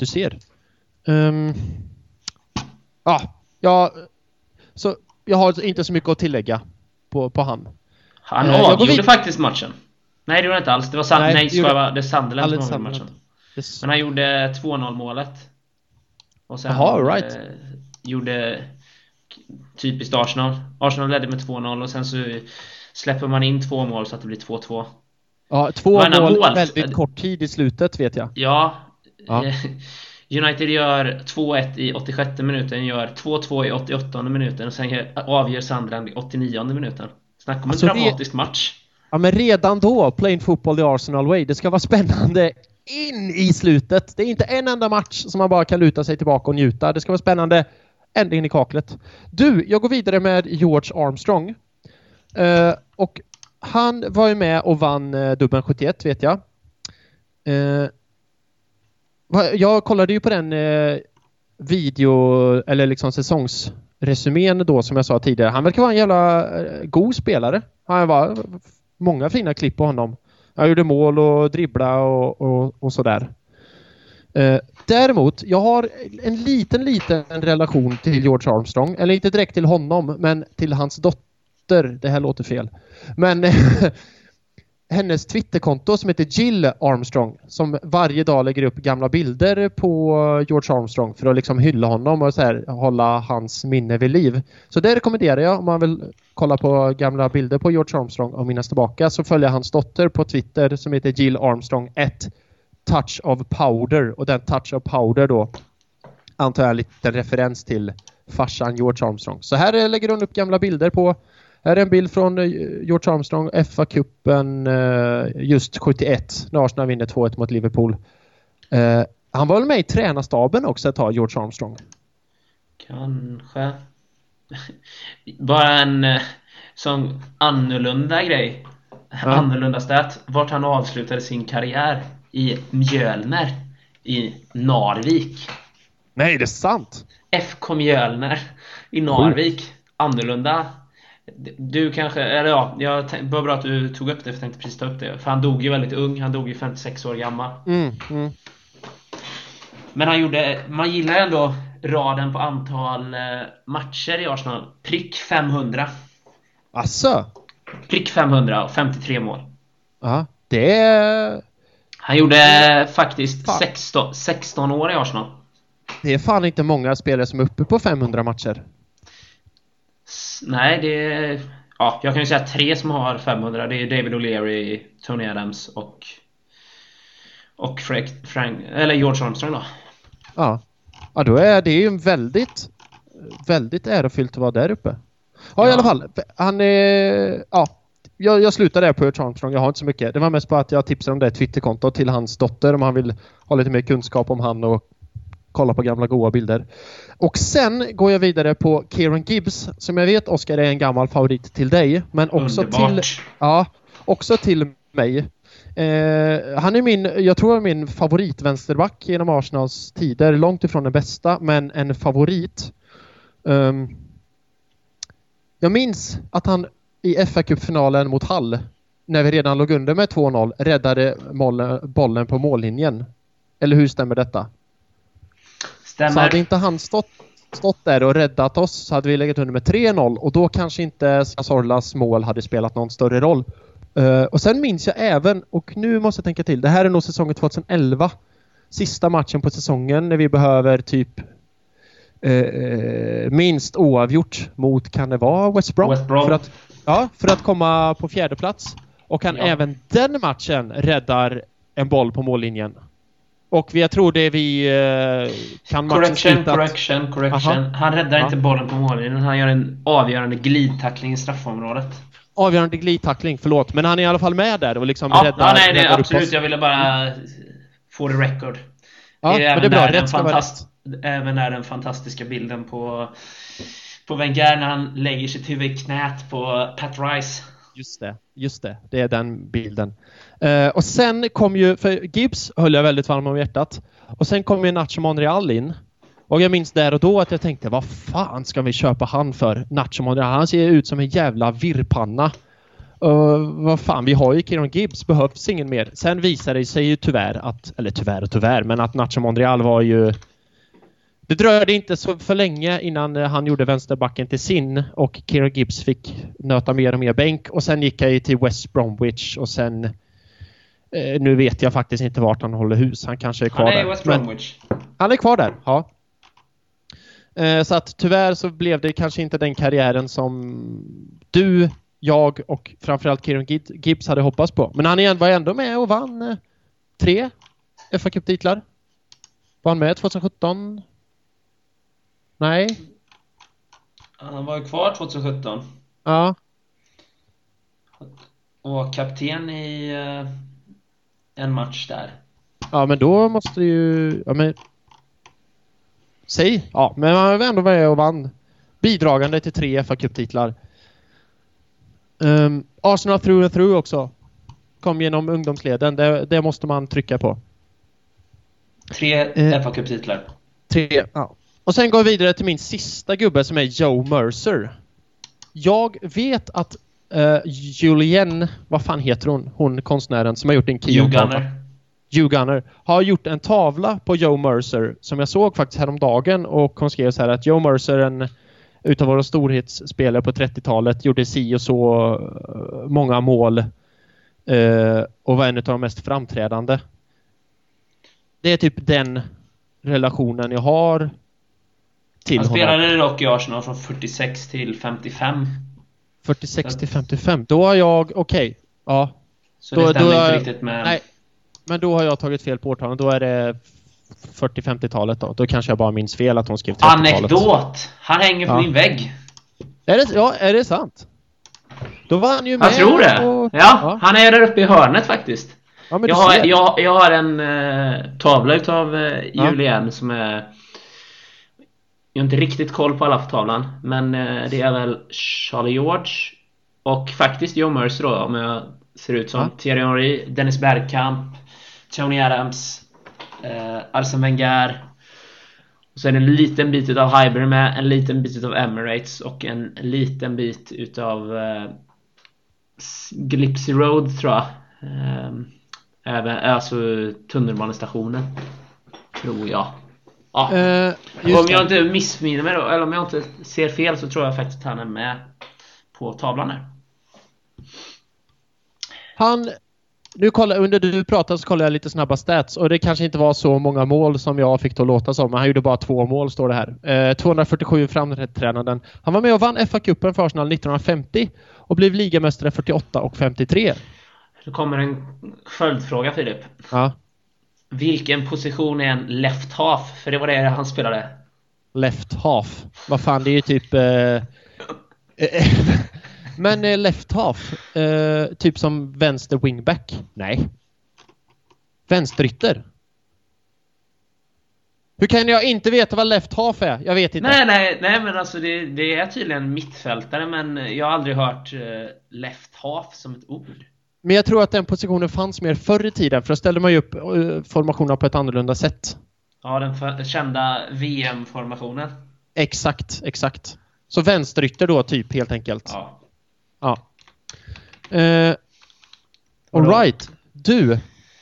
Så jag har inte så mycket att tillägga på han. Han avgjorde faktiskt matchen. Nej, det var inte alls. Det var det Sunderland som avgjorde matchen. Men han gjorde 2-0 målet. Och sen gjorde typiskt Arsenal. Arsenal ledde med 2-0 och sen så släpper man in 2 mål så att det blir 2-2. Ja, 2 mål väldigt kort tid i slutet vet jag. Ja. United gör 2-1 i 86 minuten, gör 2-2 i 88 minuten och sen avgör Sunderland i 89 minuten. Snacka om en dramatisk match. Ja, men redan då, playing football the Arsenal way. Det ska vara spännande in i slutet. Det är inte en enda match som man bara kan luta sig tillbaka och njuta. Det ska vara spännande ända in i kaklet. Du, jag går vidare med George Armstrong. Och han var ju med och vann dubbeln 71, vet jag. Jag kollade ju på den video eller liksom säsongsresumén då som jag sa tidigare. Han verkar vara en jävla god spelare. Han var många fina klipp på honom. Han gjorde mål och dribbla och sådär. Däremot, jag har en liten relation till George Armstrong. Eller inte direkt till honom, men till hans dotter. Det här låter fel. Men hennes Twitterkonto som heter Jill Armstrong, som varje dag lägger upp gamla bilder på George Armstrong för att liksom hylla honom och så här, hålla hans minne vid liv. Så det rekommenderar jag om man vill kolla på gamla bilder på George Armstrong och minnas tillbaka, så följer hans dotter på Twitter som heter Jill Armstrong @touch of powder, och den touch of powder då antar jag lite referens till farsan George Armstrong. Så här lägger hon upp gamla bilder på Här är en bild från George Armstrong, FA-cupen just 71, när Arsenal vinner 2-1 mot Liverpool. Han var väl med i tränarstaben också ett tag, George Armstrong? Kanske. Bara en sån annorlunda grej. Annorlunda stat. Vart han avslutade sin karriär. I Mjölner. I Narvik. Nej, det är sant. FK Mjölner i Narvik. Annorlunda. Du kanske, eller ja, det var bra att du tog upp det, för jag tänkte precis ta upp det. För han dog ju väldigt ung, han dog ju 56 år gammal. Men man gillar ändå raden på antal matcher i Arsenal. Prick 500. Asså? Prick 500 och 53 mål. Ja, det är... Han gjorde faktiskt 16 år i Arsenal. Det är fan inte många spelare som är uppe på 500 matcher. Nej, det är... Ja, jag kan ju säga 3 som har 500. Det är David O'Leary, Tony Adams och Frank, eller George Armstrong då. Ja, då är det ju en väldigt ärofyllt att vara där uppe. Ja, i alla fall. Han är... Ja, jag slutar där på George Armstrong. Jag har inte så mycket. Det var mest på att jag tipsade om det Twitterkonto till hans dotter, om han vill ha lite mer kunskap om han och kolla på gamla goa bilder. Och sen går jag vidare på Kieran Gibbs, som jag vet, Oskar, är en gammal favorit till dig, men också också till mig. Han är jag tror min favoritvänsterback genom Arsenals tider, långt ifrån den bästa, men en favorit. Jag minns att han i FA-cupfinalen mot Hull, när vi redan låg under med 2-0, räddade bollen på mållinjen. Eller hur stämmer detta? Stämmer. Så hade inte han stått där och räddat oss, så hade vi legat under med 3-0, och då kanske inte Sorlas mål hade spelat någon större roll. Och sen minns jag även, och nu måste jag tänka till, det här är nog säsongen 2011, sista matchen på säsongen, när vi behöver typ minst oavgjort mot, kan det vara West Brom? För att komma på 4:e plats. Och han även den matchen räddar en boll på mållinjen. Och jag tror det vi kan Correction. Han räddar inte bollen på mållinjen. Han gör en avgörande glidtackling i straffområdet. Avgörande glidtackling, förlåt. Men han är i alla fall med där och liksom räddar. Nej, det är absolut. Jag ville bara få det record. Ja, det är bra. Rätt ska vara rätt. Även är den fantastiska bilden på Wenger när han lägger sitt huvud i knät på Pat Rice. Just det. Det är den bilden. Och sen kom ju, för Gibbs höll jag väldigt varm om hjärtat. Och sen kom ju Nacho Monreal in. Och jag minns där och då att jag tänkte, vad fan ska vi köpa han för? Nacho Monreal, han ser ut som en jävla virrpanna. Vad fan, vi har ju Kieran Gibbs, behövs ingen mer. Sen visade det sig ju tyvärr, men att Nacho Monreal var ju... Det dröjde inte så för länge innan han gjorde vänsterbacken till sin, och Kieran Gibbs fick nöta mer och mer bänk, och sen gick jag till West Bromwich, och sen nu vet jag faktiskt inte vart han håller hus. Han kanske är kvar där. West Bromwich. Han är kvar där, ja. Så att tyvärr så blev det kanske inte den karriären som du, jag och framförallt Kieran Gibbs hade hoppats på. Men han var ändå med och vann 3 FA Cup-titlar. Var han med 2017? Nej. Han var ju kvar 2017. Ja. Och kapten i en match där. Ja, men då måste det ju... Ja, men... Säg. Ja, men han var ändå med och vann. Bidragande till 3 FA Cup-titlar. Arsenal through and through också. Kom genom ungdomsleden. Det måste man trycka på. 3 FA Cup-titlar. 3, ja. Och sen går vi vidare till min sista gubbe som är Joe Mercer. Jag vet att Julienne, vad fan heter hon konstnären som har gjort en Hugh Gunner har gjort en tavla på Joe Mercer som jag såg faktiskt häromdagen, och hon skrev så här att Joe Mercer, en utav våra storhetsspelare på 30-talet, gjorde si och så många mål och var en av de mest framträdande. Det är typ den relationen jag har till honom. Han spelade dock i Arsenal från 46 till 55. 46 till 55. Då har jag, okej. Ja. Så det stämmer inte riktigt med... Nej, men då har jag tagit fel på årtalen. Då är det 40-50-talet då. Då kanske jag bara minns fel att hon skrev 30-talet. Anekdot! Han hänger på din vägg. Är det sant? Då var han ju med. Jag tror det. Ja, han är där uppe i hörnet faktiskt. Ja, men jag har en tavla utav Julien som är... Jag har inte riktigt koll på alla på tavlan, men det är väl Charlie George och faktiskt Joe Mercer då, om jag ser ut som Thierry Henry, Dennis Bergkamp, Tony Adams, Arsene Wenger. Och så är det en liten bit utav Highbury med, en liten bit utav Emirates och en liten bit utav Glipsy Road, tror jag. Även, alltså tunnelbanestationen, tror jag. Ja. Om jag inte missminner mig då, eller om jag inte ser fel, så tror jag faktiskt att han är med på tavlan här. Under du pratade så kollade jag lite snabba stats, och det kanske inte var så många mål som jag fick då låta som, men han gjorde bara 2 mål, står det här. 247 framträdanden. Han var med och vann FA-cupen för Arsenal 1950 och blev ligamästare 48 och 53. Det kommer en följdfråga, Filip. Ja. Vilken position är en left half? För det var det han spelade. Left half? Vad fan, det är ju typ... Men left half, typ som vänster wingback? Nej. Vänsterytter? Hur kan jag inte veta vad left half är? Jag vet inte. Nej, men alltså det är tydligen mittfältare, men jag har aldrig hört left half som ett ord. Men jag tror att den positionen fanns mer förr i tiden, för då ställde man ju upp formationerna på ett annorlunda sätt. Ja, den kända VM-formationen. Exakt. Så vänsterytter då, typ, helt enkelt. Ja. All right. Du.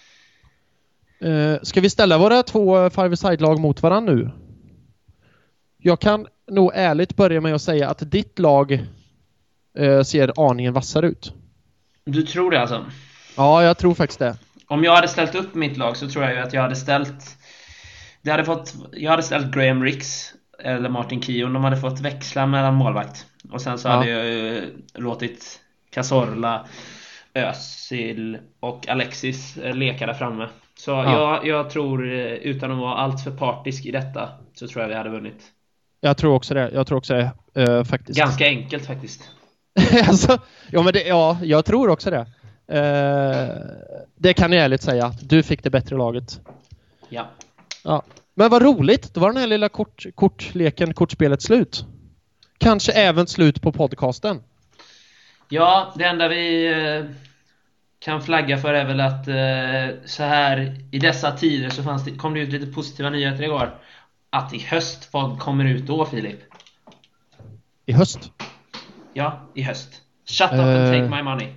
Ska vi ställa våra 2 five-a-side-lag mot varandra nu? Jag kan nog ärligt börja med att säga att ditt lag ser aningen vassare ut. Du tror det alltså? Ja, jag tror faktiskt det. Om jag hade ställt upp mitt lag så tror jag ju att jag hade ställt... Jag hade ställt Graham Rix eller Martin Keown. De hade fått växla mellan målvakt. Och sen så hade jag låtit Cazorla, Özil och Alexis leka där framme. Så jag tror, utan att vara allt för partisk i detta, så tror jag vi hade vunnit. Jag tror också det faktiskt. Ganska enkelt faktiskt. Alltså, jag tror också det. Det kan jag ärligt säga. Du fick det bättre laget. Ja. Men vad roligt. Då var den här lilla kortspelet slut. Kanske även slut på podcasten. Ja, det enda vi kan flagga för är väl att så här i dessa tider så kom det ut lite positiva nyheter igår. Att i höst, vad kommer ut då, Filip? I höst? Ja, i höst. Shut up and take my money.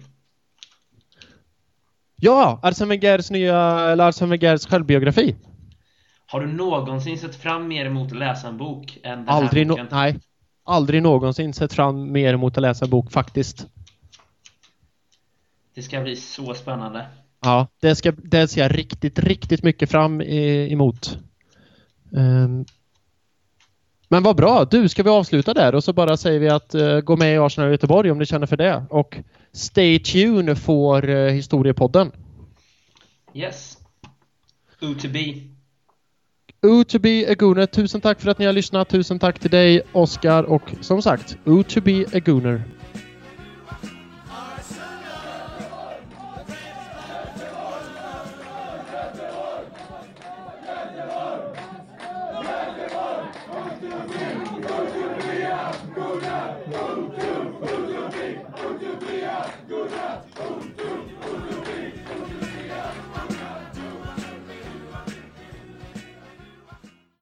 Ja, Arsene Wengers självbiografi. Har du någonsin sett fram mer emot att läsa en bok än den här boken? Nej, aldrig någonsin sett fram mer emot att läsa en bok, faktiskt. Det ska bli så spännande. Ja, det ser jag riktigt mycket fram emot. Men vad bra. Du, ska vi avsluta där och så bara säger vi att gå med i Arsenal i Göteborg om ni känner för det. Och stay tuned för historiepodden. Yes. U2B. U2B a Gooner. Tusen tack för att ni har lyssnat. Tusen tack till dig, Oskar. Och som sagt, U2B a Gooner. Go,